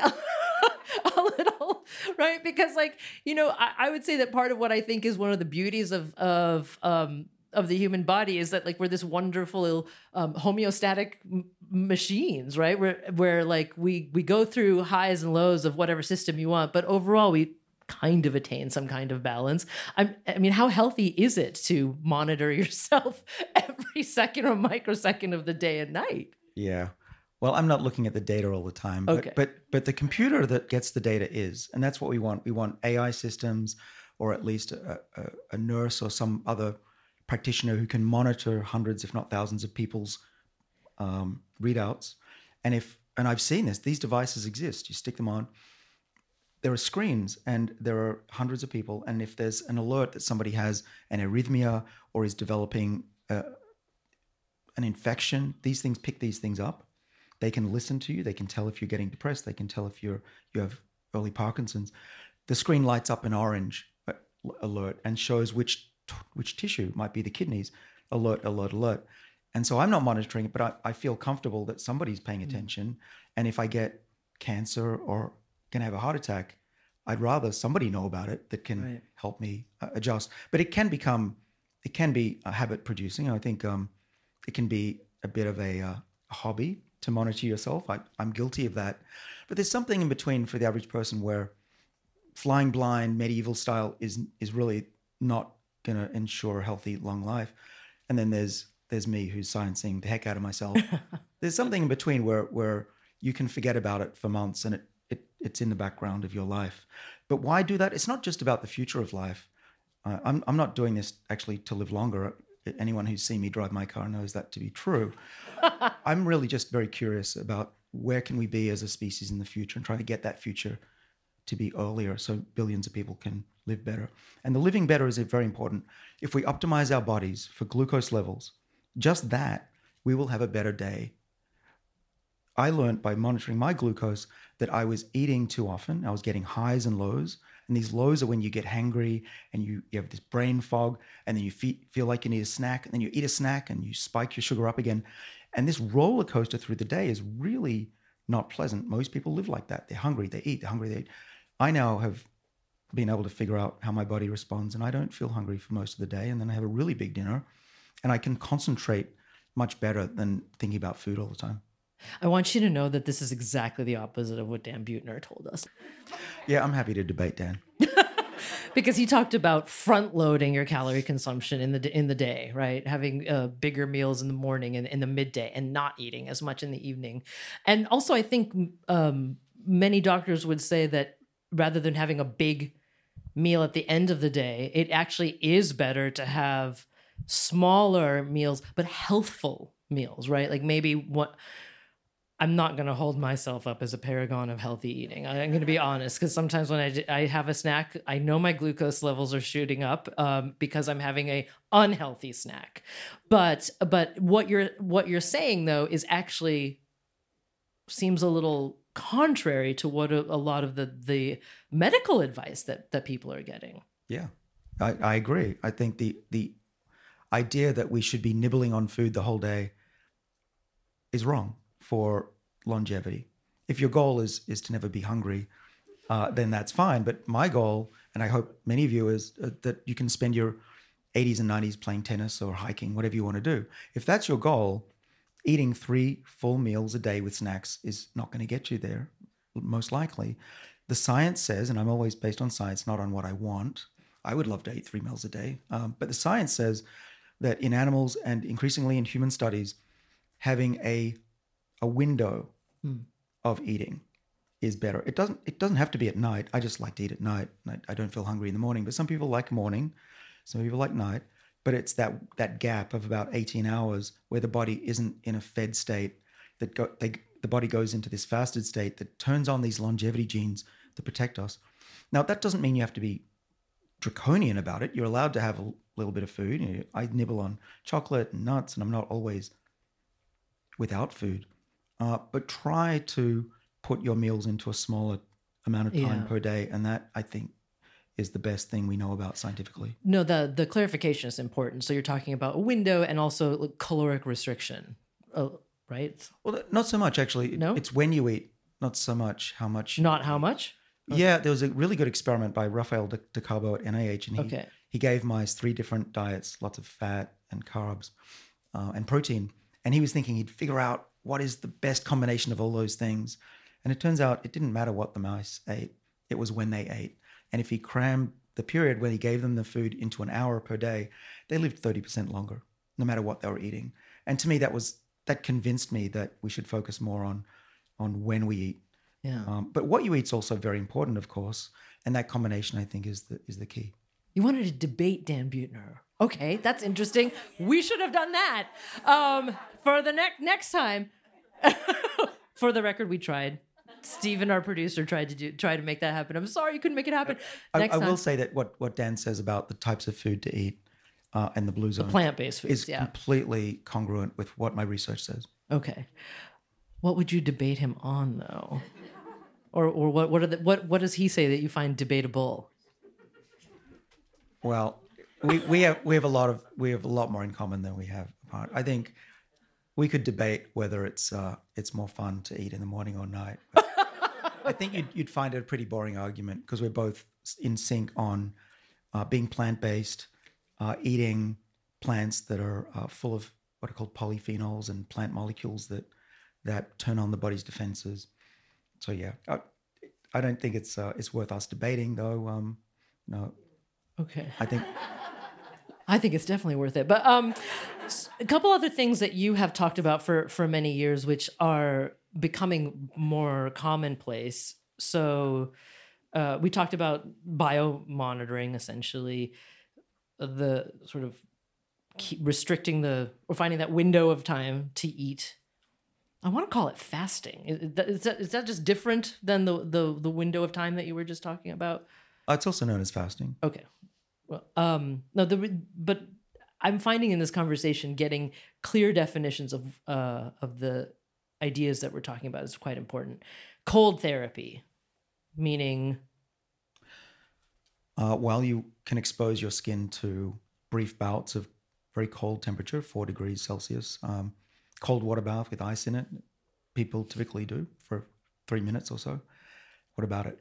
a little, right? Because like, you know, I, I would say that part of what I think is one of the beauties of, of, um, of the human body is that like we're this wonderful um, homeostatic m- machines, right? Where where like we we go through highs and lows of whatever system you want, but overall we kind of attain some kind of balance. I'm, I mean, how healthy is it to monitor yourself every second or microsecond of the day and night? Yeah. Well, I'm not looking at the data all the time, but Okay. but but the computer that gets the data is, and that's what we want. We want A I systems, or at least a, a, a nurse or some other practitioner who can monitor hundreds, if not thousands, of people's um, readouts. And if and I've seen this, these devices exist. You stick them on. There are screens, and there are hundreds of people. And if there's an alert that somebody has an arrhythmia or is developing a, an infection, these things pick these things up. They can listen to you. They can tell if you're getting depressed. They can tell if you're you have early Parkinson's. The screen lights up an orange alert and shows which which tissue might be the kidneys. Alert, alert, alert. And so I'm not monitoring it, but I, I feel comfortable that somebody's paying attention. Mm. And if I get cancer or going to have a heart attack, I'd rather somebody know about it that can right. help me uh, adjust. But it can become, it can be a habit producing. I think um, it can be a bit of a, uh, a hobby to monitor yourself. I, I'm guilty of that. But there's something in between for the average person where flying blind, medieval style is is really not going to ensure a healthy, long life. And then there's there's me who's sciencing the heck out of myself. There's something in between where where you can forget about it for months and it, it it's in the background of your life. But why do that? It's not just about the future of life. Uh, I'm I'm not doing this actually to live longer. Anyone who's seen me drive my car knows that to be true. I'm really just very curious about where can we be as a species in the future and trying to get that future to be earlier so billions of people can live better. And the living better is very important. If we optimize our bodies for glucose levels, just that, we will have a better day. I learned by monitoring my glucose that I was eating too often. I was getting highs and lows. And these lows are when you get hangry and you, you have this brain fog, and then you fe- feel like you need a snack, and then you eat a snack and you spike your sugar up again. And this roller coaster through the day is really not pleasant. Most people live like that. They're hungry, they eat, they're hungry, they eat. I now have been able to figure out how my body responds, and I don't feel hungry for most of the day. And then I have a really big dinner, and I can concentrate much better than thinking about food all the time. I want you to know that this is exactly the opposite of what Dan Buettner told us. Yeah, I'm happy to debate Dan. Because he talked about front loading your calorie consumption in the in the day, right? Having uh, bigger meals in the morning and in the midday, and not eating as much in the evening. And also, I think um, many doctors would say that rather than having a big meal at the end of the day, it actually is better to have smaller meals, but healthful meals, right? Like maybe what. I'm not going to hold myself up as a paragon of healthy eating. I'm going to be honest, because sometimes when I, I have a snack, I know my glucose levels are shooting up um, because I'm having a unhealthy snack. But but what you're what you're saying though is actually seems a little contrary to what a, a lot of the the medical advice that that people are getting. Yeah, I, I agree. I think the the idea that we should be nibbling on food the whole day is wrong for longevity. If your goal is is to never be hungry, uh, then that's fine. But my goal, and I hope many of you, is uh, that you can spend your eighties and nineties playing tennis or hiking, whatever you want to do. If that's your goal, eating three full meals a day with snacks is not going to get you there, most likely. the science says, and I'm always based on science, not on what I want. I would love to eat three meals a day. Um, but the science says that in animals and increasingly in human studies, having a a window mm. of eating is better. It doesn't it doesn't have to be at night. I just like to eat at night. I, I don't feel hungry in the morning. But some people like morning, some people like night. But it's that that gap of about eighteen hours where the body isn't in a fed state, that go, they, the body goes into this fasted state that turns on these longevity genes to protect us. Now, that doesn't mean you have to be draconian about it. You're allowed to have a little bit of food. You know, I nibble on chocolate and nuts, and I'm not always without food. Uh, but try to put your meals into a smaller amount of time yeah. per day, and that, I think, is the best thing we know about scientifically. No, the the clarification is important. So you're talking about a window and also caloric restriction, oh, right? Well, not so much, actually. No? It's when you eat, not so much how much. Not how much? Okay. Yeah, there was a really good experiment by Rafael De, De Cabo at N I H, and he, okay. he gave mice three different diets, lots of fat and carbs uh, and protein. And he was thinking he'd figure out what is the best combination of all those things. And it turns out it didn't matter what the mice ate. It was when they ate. And if he crammed the period when he gave them the food into an hour per day, they lived thirty percent longer, no matter what they were eating. And to me, that was that convinced me that we should focus more on, on when we eat. Yeah. Um, but what you eat is also very important, of course. And that combination, I think, is the is the key. You wanted to debate Dan Buettner. Okay, that's interesting. We should have done that um, for the next next time. For the record, we tried. Steven, our producer, tried to do try to make that happen. I'm sorry you couldn't make it happen. I, Next I time. will say that what, what Dan says about the types of food to eat uh, and the blue zone, the plant-based foods, is yeah. completely congruent with what my research says. Okay, what would you debate him on, though, or or what what are the, what what does he say that you find debatable? Well, we, we have we have a lot of we have a lot more in common than we have apart. I think we could debate whether it's uh, it's more fun to eat in the morning or night. I think you'd, you'd find it a pretty boring argument because we're both in sync on uh, being plant-based, uh, eating plants that are uh, full of what are called polyphenols and plant molecules that that turn on the body's defenses. So yeah, I, I don't think it's uh, it's worth us debating though. Um, no. Okay. I think. I think it's definitely worth it. But um, a couple other things that you have talked about for, for many years, which are becoming more commonplace. So uh, we talked about biomonitoring, essentially, the sort of keep restricting the, or finding that window of time to eat. I want to call it fasting. Is that, is that, is that just different than the, the, the window of time that you were just talking about? Uh, it's also known as fasting. Okay. Well, um, no, the but I'm finding in this conversation getting clear definitions of uh, of the ideas that we're talking about is quite important. Cold therapy, meaning, uh, while you can expose your skin to brief bouts of very cold temperature, four degrees Celsius, um, cold water bath with ice in it, people typically do for three minutes or so. What about it?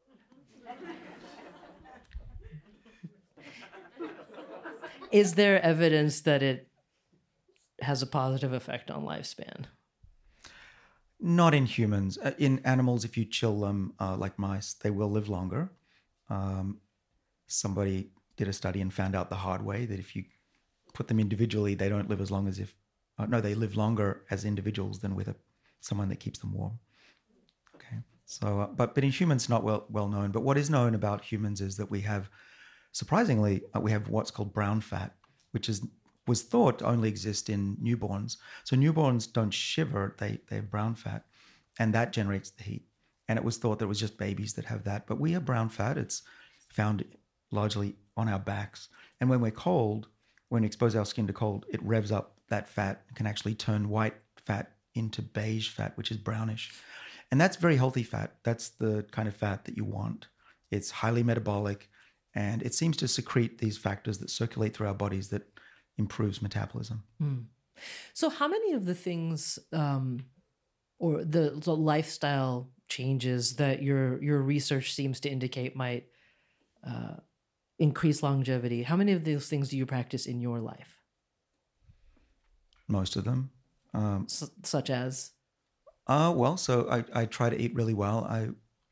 Is there evidence that it has a positive effect on lifespan? Not in humans. Uh, in animals, if you chill them uh, like mice, they will live longer. Um, somebody did a study and found out the hard way that if you put them individually, they don't live as long as if... Uh, no, they live longer as individuals than with a, someone that keeps them warm. Okay. So, uh, but but in humans, not well well known. But what is known about humans is that we have... Surprisingly, uh, we have what's called brown fat, which is was thought to only exist in newborns. So newborns don't shiver, they, they have brown fat, and that generates the heat. And it was thought that it was just babies that have that. But we have brown fat. It's found largely on our backs. And when we're cold, when we expose our skin to cold, it revs up that fat and can actually turn white fat into beige fat, which is brownish. And that's very healthy fat. That's the kind of fat that you want. It's highly metabolic. And it seems to secrete these factors that circulate through our bodies that improves metabolism. Mm. So how many of the things um, or the, the lifestyle changes that your your research seems to indicate might uh, increase longevity, how many of those things do you practice in your life? Most of them. Um, S- such as? Uh, well, so I, I try to eat really well. I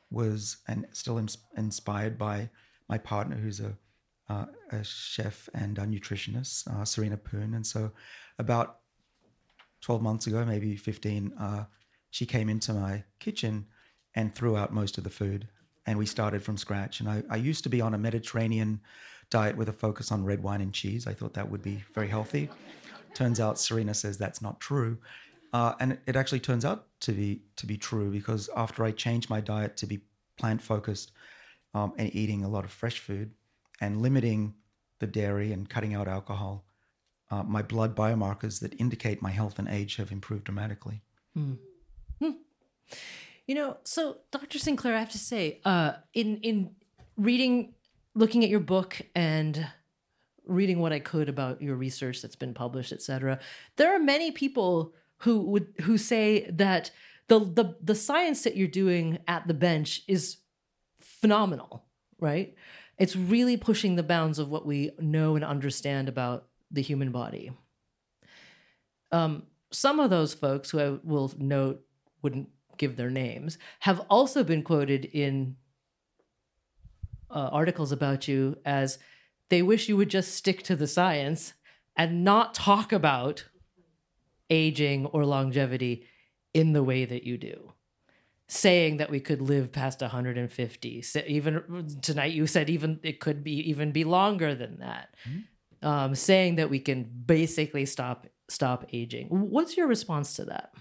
was and still ins- inspired by my partner, who's a, uh, a chef and a nutritionist, uh, Serena Poon. And so about twelve months ago, maybe fifteen, uh, she came into my kitchen and threw out most of the food. And we started from scratch. And I, I used to be on a Mediterranean diet with a focus on red wine and cheese. I thought that would be very healthy. Turns out Serena says that's not true. Uh, and it actually turns out to be to be true, because after I changed my diet to be plant-focused um, and eating a lot of fresh food and limiting the dairy and cutting out alcohol, uh, my blood biomarkers that indicate my health and age have improved dramatically. Hmm. Hmm. You know, so Doctor Sinclair, I have to say, uh, in in reading, looking at your book and reading what I could about your research that's been published, et cetera, there are many people who would who say that the the the science that you're doing at the bench is phenomenal, right? It's really pushing the bounds of what we know and understand about the human body. Um, some of those folks, who I will note wouldn't give their names, have also been quoted in uh, articles about you as they wish you would just stick to the science and not talk about aging or longevity in the way that you do, saying that we could live past one hundred fifty. So even tonight you said even it could be even be longer than that. Mm-hmm. Um, saying that we can basically stop stop aging. What's your response to that?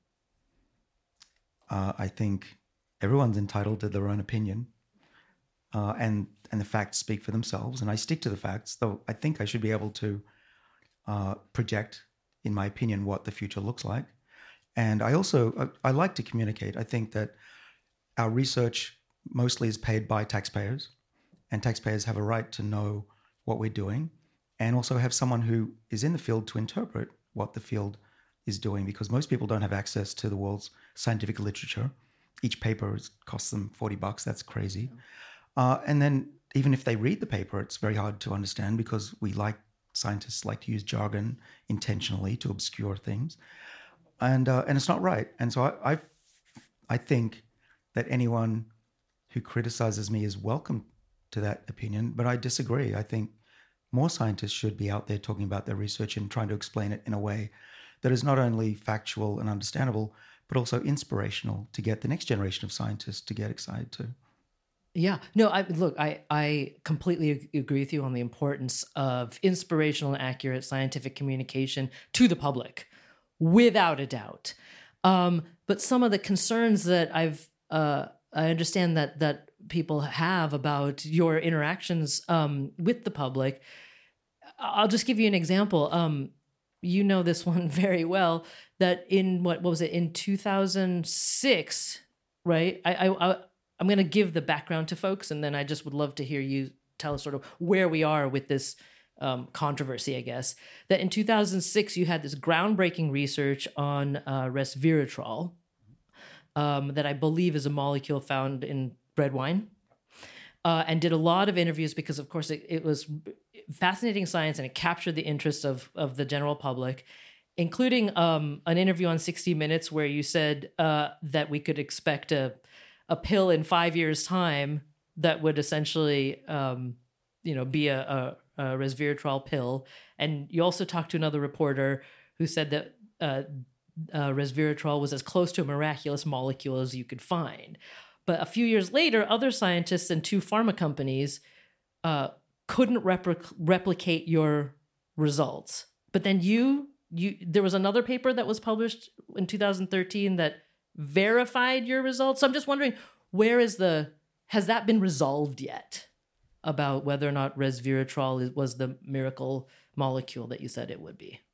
Uh, I think everyone's entitled to their own opinion, uh, and and the facts speak for themselves. And I stick to the facts, though I think I should be able to uh, project, in my opinion, what the future looks like. And I also, I, I like to communicate. I think that our research mostly is paid by taxpayers, and taxpayers have a right to know what we're doing, and also have someone who is in the field to interpret what the field is doing, because most people don't have access to the world's scientific literature. Each paper is, costs them forty bucks. That's crazy. Uh, and then even if they read the paper, it's very hard to understand, because we like, scientists like to use jargon intentionally to obscure things. And uh, and it's not right. And so I, I I think that anyone who criticizes me is welcome to that opinion, but I disagree. I think more scientists should be out there talking about their research and trying to explain it in a way that is not only factual and understandable, but also inspirational to get the next generation of scientists to get excited too. Yeah, no, I look, I, I completely agree with you on the importance of inspirational and accurate scientific communication to the public, without a doubt. Um, but some of the concerns that I've, uh, I understand that that people have about your interactions um, with the public. I'll just give you an example. Um, you know this one very well. That in what what was it in two thousand six, right? I, I, I I'm going to give the background to folks, and then I just would love to hear you tell us sort of where we are with this um, controversy, I guess. That in two thousand six, you had this groundbreaking research on uh, resveratrol, um, that I believe is a molecule found in red wine, uh, and did a lot of interviews because, of course, it, it was fascinating science and it captured the interest of, of the general public, including um, an interview on sixty minutes where you said uh, that we could expect a a pill in five years' time that would essentially, um, you know, be a, a, a resveratrol pill. And you also talked to another reporter who said that uh, uh, resveratrol was as close to a miraculous molecule as you could find. But a few years later, other scientists and two pharma companies uh, couldn't repli- replicate your results. But then you, you, there was another paper that was published in two thousand thirteen that verified your results. So I'm just wondering, where is the, has that been resolved yet about whether or not resveratrol was the miracle molecule that you said it would be?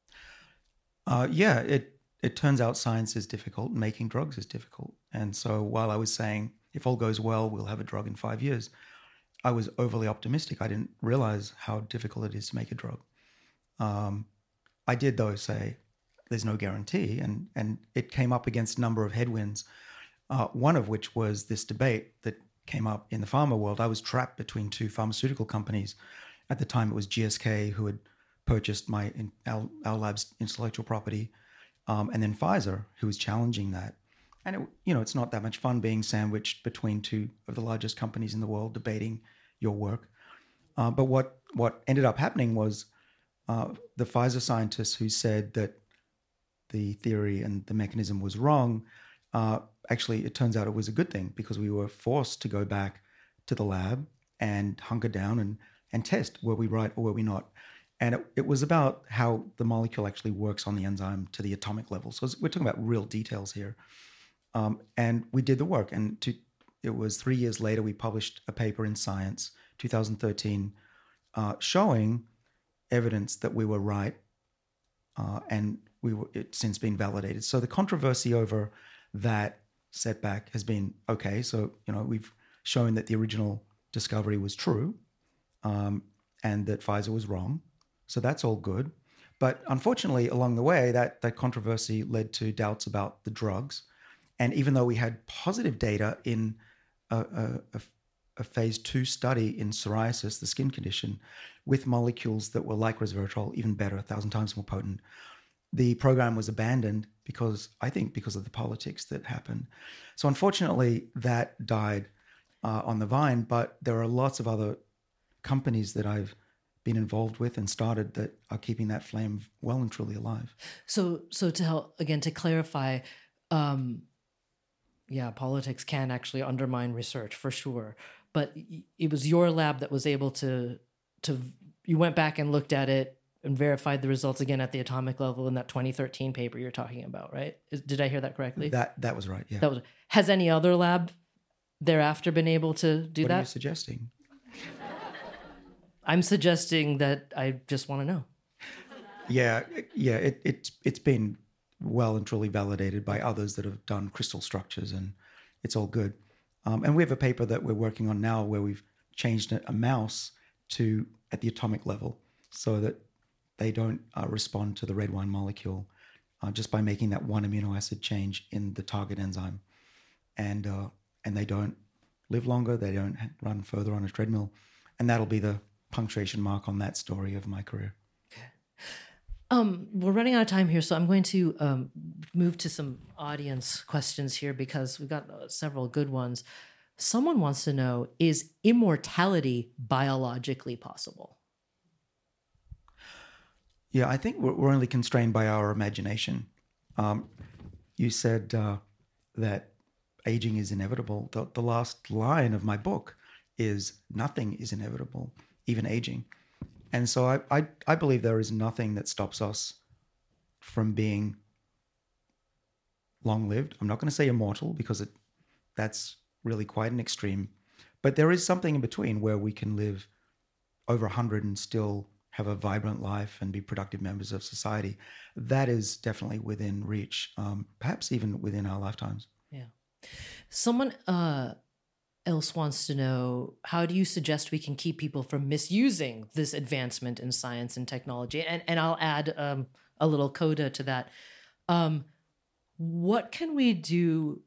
Uh, yeah, it, it turns out science is difficult, making drugs is difficult. And so while I was saying, if all goes well, we'll have a drug in five years, I was overly optimistic. I didn't realize how difficult it is to make a drug. Um, I did, though, say, there's no guarantee, and and it came up against a number of headwinds, uh, one of which was this debate that came up in the pharma world. I was trapped between two pharmaceutical companies. At the time, it was G S K, who had purchased my our, our lab's intellectual property, um, and then Pfizer, who was challenging that. And, it, you know, it's not that much fun being sandwiched between two of the largest companies in the world debating your work. Uh, but what, what ended up happening was uh, the Pfizer scientists who said that the theory and the mechanism was wrong, uh, actually, it turns out it was a good thing because we were forced to go back to the lab and hunker down and, and test, were we right or were we not? And it, it was about how the molecule actually works on the enzyme to the atomic level. So we're talking about real details here. Um, and we did the work. And to, it was three years later, we published a paper in Science, two thousand thirteen, uh, showing evidence that we were right. Uh, and we were, it's since been validated. So the controversy over that setback has been, okay, so, you know, we've shown that the original discovery was true um, and that Pfizer was wrong. So that's all good. But unfortunately, along the way, that, that controversy led to doubts about the drugs. And even though we had positive data in a, a, a, a phase two study in psoriasis, the skin condition, with molecules that were like resveratrol, even better, a thousand times more potent, the program was abandoned because, I think, because of the politics that happened. So unfortunately, that died uh, on the vine, but there are lots of other companies that I've been involved with and started that are keeping that flame well and truly alive. So, so to help, again, to clarify, um, yeah, politics can actually undermine research for sure. But it was your lab that was able to, to you went back and looked at it and verified the results again at the atomic level in that twenty thirteen paper you're talking about, right? Is, did I hear that correctly? That that was right, yeah. That was. Has any other lab thereafter been able to do what that? What are you suggesting? I'm suggesting that I just want to know. Yeah, yeah, it, it's it's been well and truly validated by others that have done crystal structures, and it's all good. Um, and we have a paper that we're working on now where we've changed a, a mouse to at the atomic level so that they don't uh, respond to the red wine molecule uh, just by making that one amino acid change in the target enzyme, and uh, and they don't live longer, they don't run further on a treadmill, and that'll be the punctuation mark on that story of my career. Okay. Um, we're running out of time here, so I'm going to um, move to some audience questions here because we've got uh, several good ones. Someone wants to know, is immortality biologically possible? Yeah, I think we're, we're only constrained by our imagination. Um, you said uh, that aging is inevitable. The, the last line of my book is nothing is inevitable, even aging. And so I, I, I believe there is nothing that stops us from being long-lived. I'm not going to say immortal because it, that's really quite an extreme. But there is something in between where we can live over one hundred and still have a vibrant life and be productive members of society. That is definitely within reach, um, perhaps even within our lifetimes. Yeah. Someone uh, else wants to know, how do you suggest we can keep people from misusing this advancement in science and technology? And, and I'll add um, a little coda to that. Um, what can we do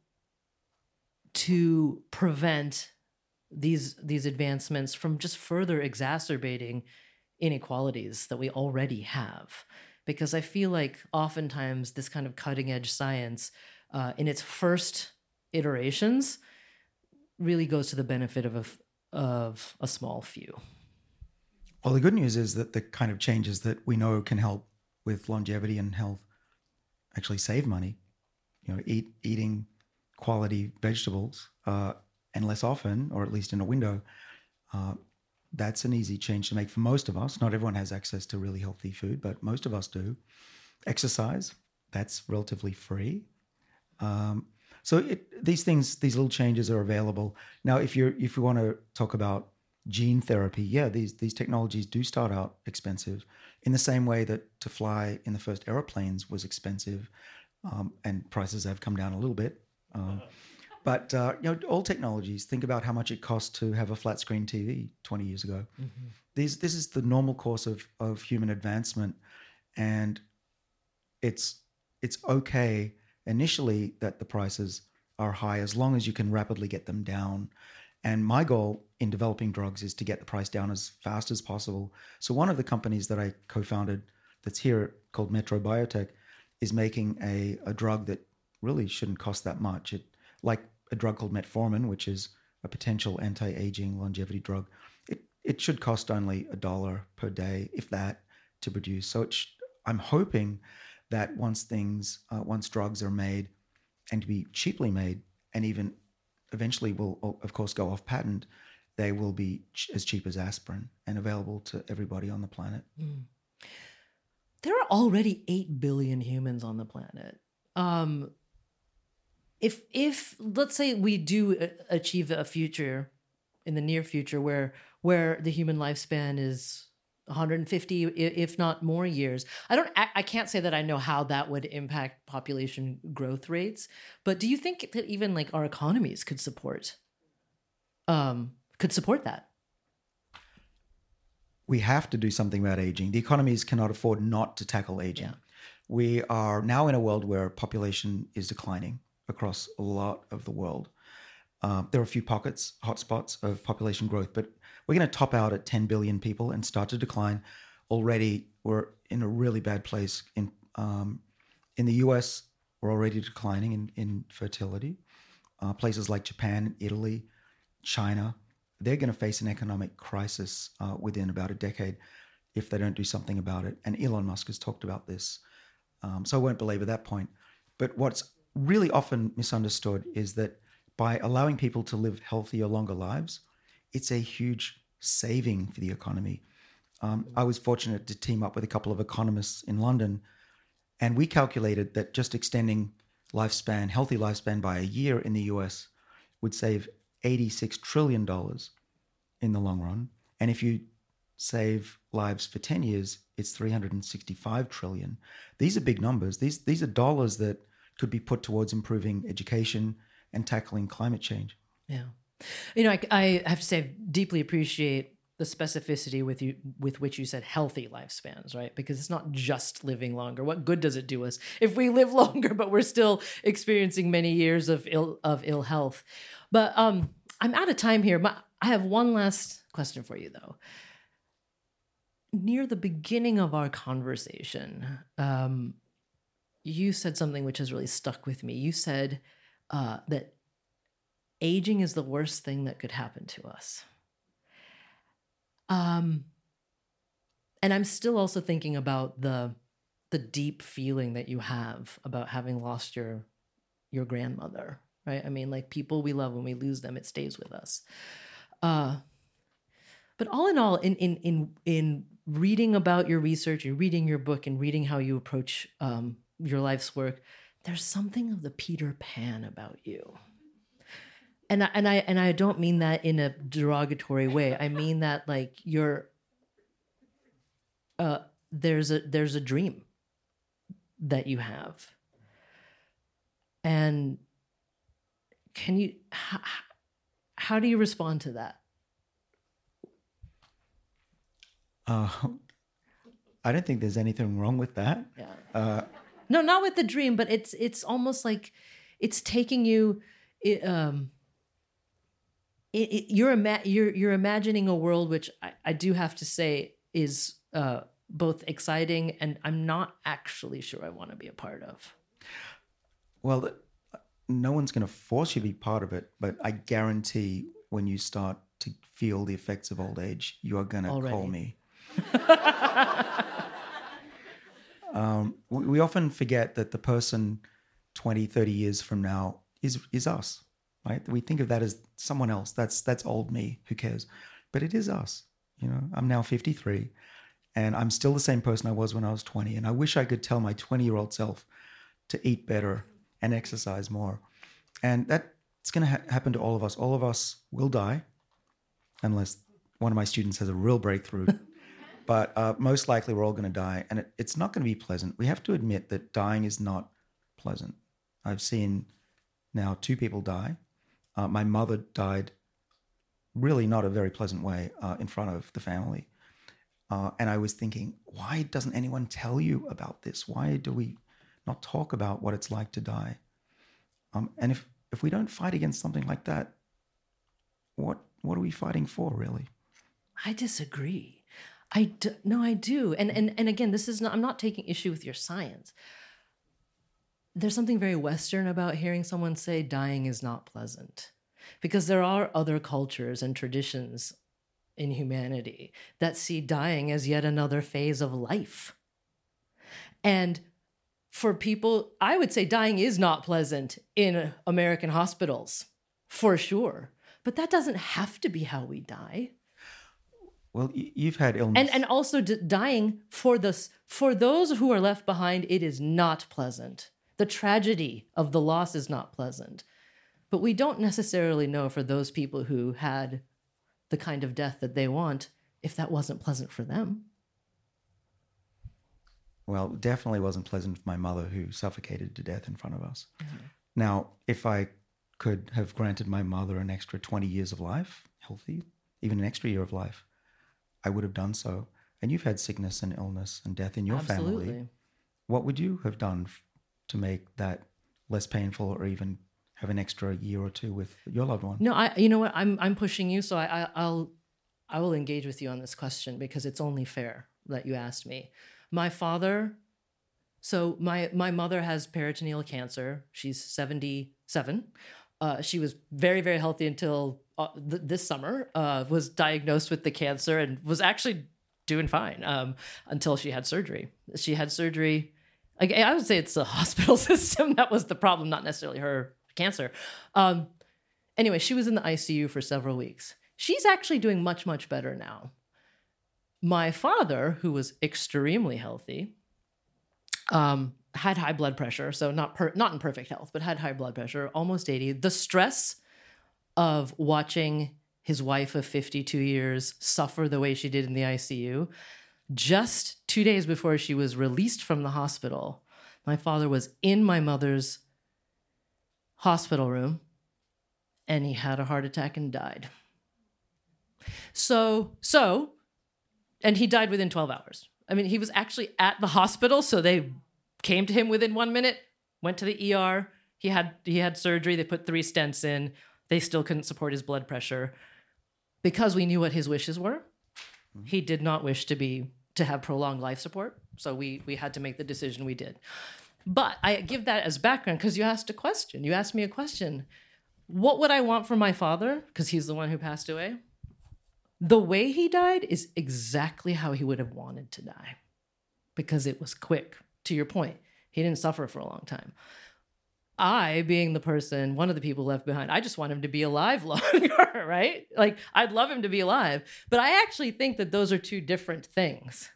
to prevent these these advancements from just further exacerbating inequalities that we already have? Because I feel like oftentimes this kind of cutting edge science uh, in its first iterations really goes to the benefit of a, of a small few. Well, the good news is that the kind of changes that we know can help with longevity and health actually save money. You know, eat eating quality vegetables uh, and less often, or at least in a window, uh, that's an easy change to make for most of us. Not everyone has access to really healthy food, but most of us do. Exercise, that's relatively free. Um, so it, these things, these little changes are available. Now, if you're if you want to talk about gene therapy, yeah, these these technologies do start out expensive, in the same way that to fly in the first aeroplanes was expensive, um, and prices have come down a little bit. Um, but uh, you know, all technologies. Think about how much it cost to have a flat screen T V twenty years ago. Mm-hmm. These this is the normal course of of human advancement, and it's it's okay initially that the prices are high as long as you can rapidly get them down. And my goal in developing drugs is to get the price down as fast as possible. So one of the companies that I co-founded that's here called Metro Biotech is making a, a drug that really shouldn't cost that much. It, like a drug called metformin, which is a potential anti-aging longevity drug, it, it should cost only a dollar per day, if that, to produce. So it sh- I'm hoping that once things, uh, once drugs are made and to be cheaply made, and even eventually will, of course, go off patent, they will be ch- as cheap as aspirin and available to everybody on the planet. Mm. There are already eight billion humans on the planet. Um, if, if let's say we do achieve a future in the near future where, where the human lifespan is one hundred fifty, if not more years. I don't, I can't say that I know how that would impact population growth rates, but do you think that even like our economies could support, um, could support that? We have to do something about aging. The economies cannot afford not to tackle aging. Yeah. We are now in a world where population is declining across a lot of the world. Uh, there are a few pockets, hotspots of population growth, but we're going to top out at ten billion people and start to decline. Already, we're in a really bad place. In um, in the U S, we're already declining in, in fertility. Uh, places like Japan, Italy, China, they're going to face an economic crisis uh, within about a decade if they don't do something about it. And Elon Musk has talked about this. Um, so I won't belabor that point. But what's really often misunderstood is that by allowing people to live healthier, longer lives, it's a huge saving for the economy. Um, I was fortunate to team up with a couple of economists in London, and we calculated that just extending lifespan, healthy lifespan by a year in the U S would save eighty-six trillion dollars in the long run. And if you save lives for ten years, it's three hundred sixty-five trillion dollars. These are big numbers. These, these are dollars that could be put towards improving education and tackling climate change. Yeah. You know, I, I have to say, I deeply appreciate the specificity with you, with which you said healthy lifespans, right? Because it's not just living longer. What good does it do us if we live longer, but we're still experiencing many years of ill, of ill health? But um, I'm out of time here. My, I have one last question for you, though. Near the beginning of our conversation, um, you said something which has really stuck with me. You said uh, that aging is the worst thing that could happen to us. Um, and I'm still also thinking about the the deep feeling that you have about having lost your your grandmother, right? I mean, like people we love, when we lose them, it stays with us. Uh, but all in all, in in in in reading about your research and reading your book and reading how you approach um, your life's work, there's something of the Peter Pan about you. And I, and I and I don't mean that in a derogatory way. I mean that like you're uh, there's a there's a dream that you have, and can you how, how do you respond to that? Uh, I don't think there's anything wrong with that. Yeah. Uh, no, not with the dream, but it's it's almost like it's taking you. It, um, It, it, you're, ima- you're you're imagining a world which I, I do have to say is uh, both exciting and I'm not actually sure I want to be a part of. Well, no one's going to force you to be part of it, but I guarantee when you start to feel the effects of old age, you are going to call me. um, we, we often forget that the person twenty, thirty years from now is is us. Right? We think of that as someone else. That's that's old me. Who cares? But it is us. You know, I'm now fifty-three, and I'm still the same person I was when I was twenty. And I wish I could tell my twenty-year-old self to eat better and exercise more. And that's going to ha- happen to all of us. All of us will die, unless one of my students has a real breakthrough. But uh, most likely, we're all going to die, and it, it's not going to be pleasant. We have to admit that dying is not pleasant. I've seen now two people die. Uh, my mother died really not a very pleasant way uh, in front of the family. Uh, and I was thinking, why doesn't anyone tell you about this? Why do we not talk about what it's like to die? Um, and if, if we don't fight against something like that, what what are we fighting for, really? I disagree. I do, no, I do. And, and, and again, this is not, I'm not taking issue with your science. there's something very Western about hearing someone say dying is not pleasant, because there are other cultures and traditions in humanity that see dying as yet another phase of life. And for people, I would say dying is not pleasant in American hospitals, for sure. But that doesn't have to be how we die. Well, you've had illness. And and also d- dying, for the, for those who are left behind, it is not pleasant. The tragedy of the loss is not pleasant. But we don't necessarily know for those people who had the kind of death that they want, if that wasn't pleasant for them. Well, it definitely wasn't pleasant for my mother, who suffocated to death in front of us. Mm-hmm. Now, if I could have granted my mother an extra twenty years of life, healthy, even an extra year of life, I would have done so. And you've had sickness and illness and death in your Absolutely. family. What would you have done f- to make that less painful, or even have an extra year or two with your loved one? No, I. You know what? I'm I'm pushing you, so I, I I'll I will engage with you on this question, because it's only fair that you asked me. My father, so my my mother has peritoneal cancer. She's seventy-seven. Uh, she was very, very healthy until uh, th- this summer, uh, was diagnosed with the cancer and was actually doing fine um, until she had surgery. She had surgery. I, I would say it's the hospital system that was the problem, not necessarily her cancer. Um, anyway, she was in the I C U for several weeks. She's actually doing much, much better now. My father, who was extremely healthy, um, had high blood pressure, so not per- not in perfect health, but had high blood pressure, almost eighty. The stress of watching his wife of fifty-two years suffer the way she did in the I C U, just two days before she was released from the hospital, my father was in my mother's hospital room, and he had a heart attack and died. So, so... And he died within twelve hours. I mean, he was actually at the hospital, so they came to him within one minute, went to the E R. He had he had surgery. They put three stents in. They still couldn't support his blood pressure. Because we knew what his wishes were, mm-hmm. he did not wish to be to have prolonged life support. So we we had to make the decision we did. But I give that as background because you asked a question. You asked me a question. What would I want for my father? Because he's the one who passed away. The way he died is exactly how he would have wanted to die, because it was quick. To your point, he didn't suffer for a long time. I, being the person, one of the people left behind, I just want him to be alive longer, right? Like, I'd love him to be alive. But I actually think that those are two different things.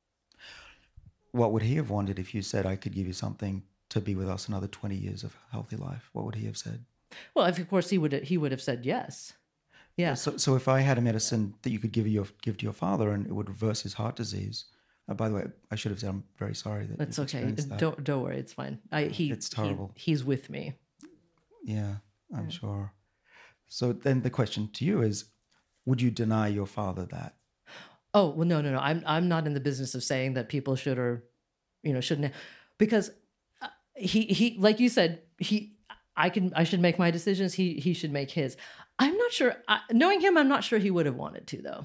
What would he have wanted if you said, I could give you something to be with us another twenty years of healthy life? What would he have said? Well, if, of course, he would he would have said yes. Yeah. So, so if I had a medicine that you could give your give to your father and it would reverse his heart disease, uh, by the way, I should have said I'm very sorry that that's okay. That. Don't don't worry, it's fine. I he it's terrible. He, he's with me. Yeah, I'm yeah. sure. So then the question to you is, would you deny your father that? Oh well, no, no, no. I'm I'm not in the business of saying that people should or, you know, shouldn't, because he he like you said he I can I should make my decisions. He he should make his. I'm not sure. I, knowing him, I'm not sure he would have wanted to, though.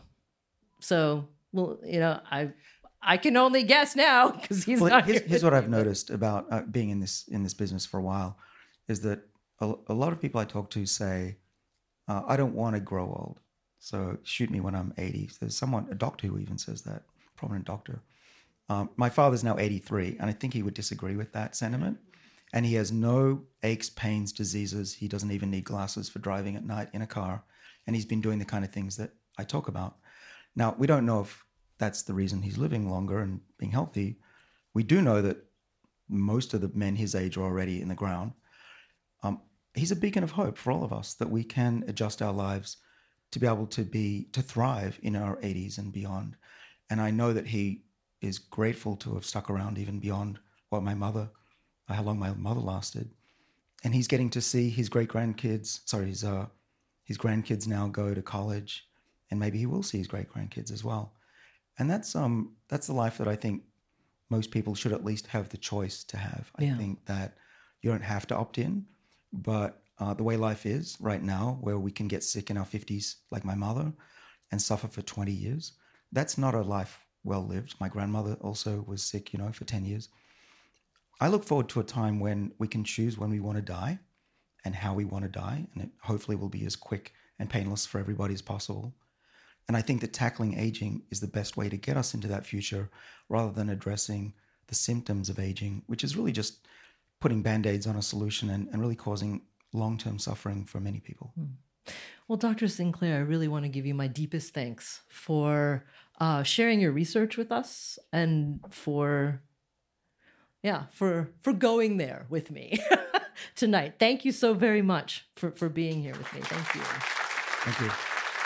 So, well, you know, I I can only guess now because he's well, not here's, here. Here's what I've noticed about uh, being in this in this business for a while, is that a, a lot of people I talk to say, uh, I don't want to grow old, so shoot me when I'm eighty. There's someone, a doctor who even says that, prominent doctor. Um, my father's now eighty-three, and I think he would disagree with that sentiment. And he has no aches, pains, diseases. He doesn't even need glasses for driving at night in a car. And he's been doing the kind of things that I talk about. Now, we don't know if that's the reason he's living longer and being healthy. We do know that most of the men his age are already in the ground. Um, he's a beacon of hope for all of us, that we can adjust our lives to be able to be, to thrive in our eighties and beyond. And I know that he is grateful to have stuck around even beyond what my mother how long my mother lasted. And he's getting to see his great-grandkids, sorry, his, uh, his grandkids now go to college, and maybe he will see his great-grandkids as well. And that's um that's the life that I think most people should at least have the choice to have. I yeah. think that you don't have to opt in, but uh, the way life is right now, where we can get sick in our fifties, like my mother, and suffer for twenty years, that's not a life well lived. My grandmother also was sick, you know, for ten years. I look forward to a time when we can choose when we want to die and how we want to die, and it hopefully will be as quick and painless for everybody as possible. And I think that tackling aging is the best way to get us into that future rather than addressing the symptoms of aging, which is really just putting Band-Aids on a solution and, and really causing long-term suffering for many people. Mm. Well, Doctor Sinclair, I really want to give you my deepest thanks for uh, sharing your research with us and for, yeah, for for going there with me tonight. Thank you so very much for, for being here with me. Thank you. Thank you.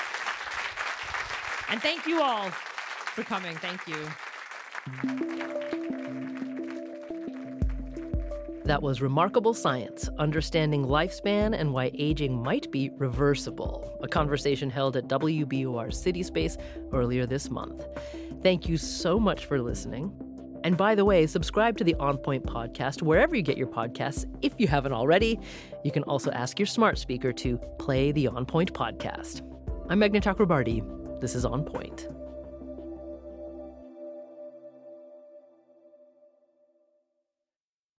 And thank you all for coming. Thank you. That was Remarkable Science, Understanding Lifespan and Why Aging Might Be Reversible, a conversation held at W B O R CitySpace earlier this month. Thank you so much for listening. And by the way, subscribe to the On Point podcast wherever you get your podcasts if you haven't already. You can also ask your smart speaker to play the On Point podcast. I'm Meghna Chakrabarty. This is On Point.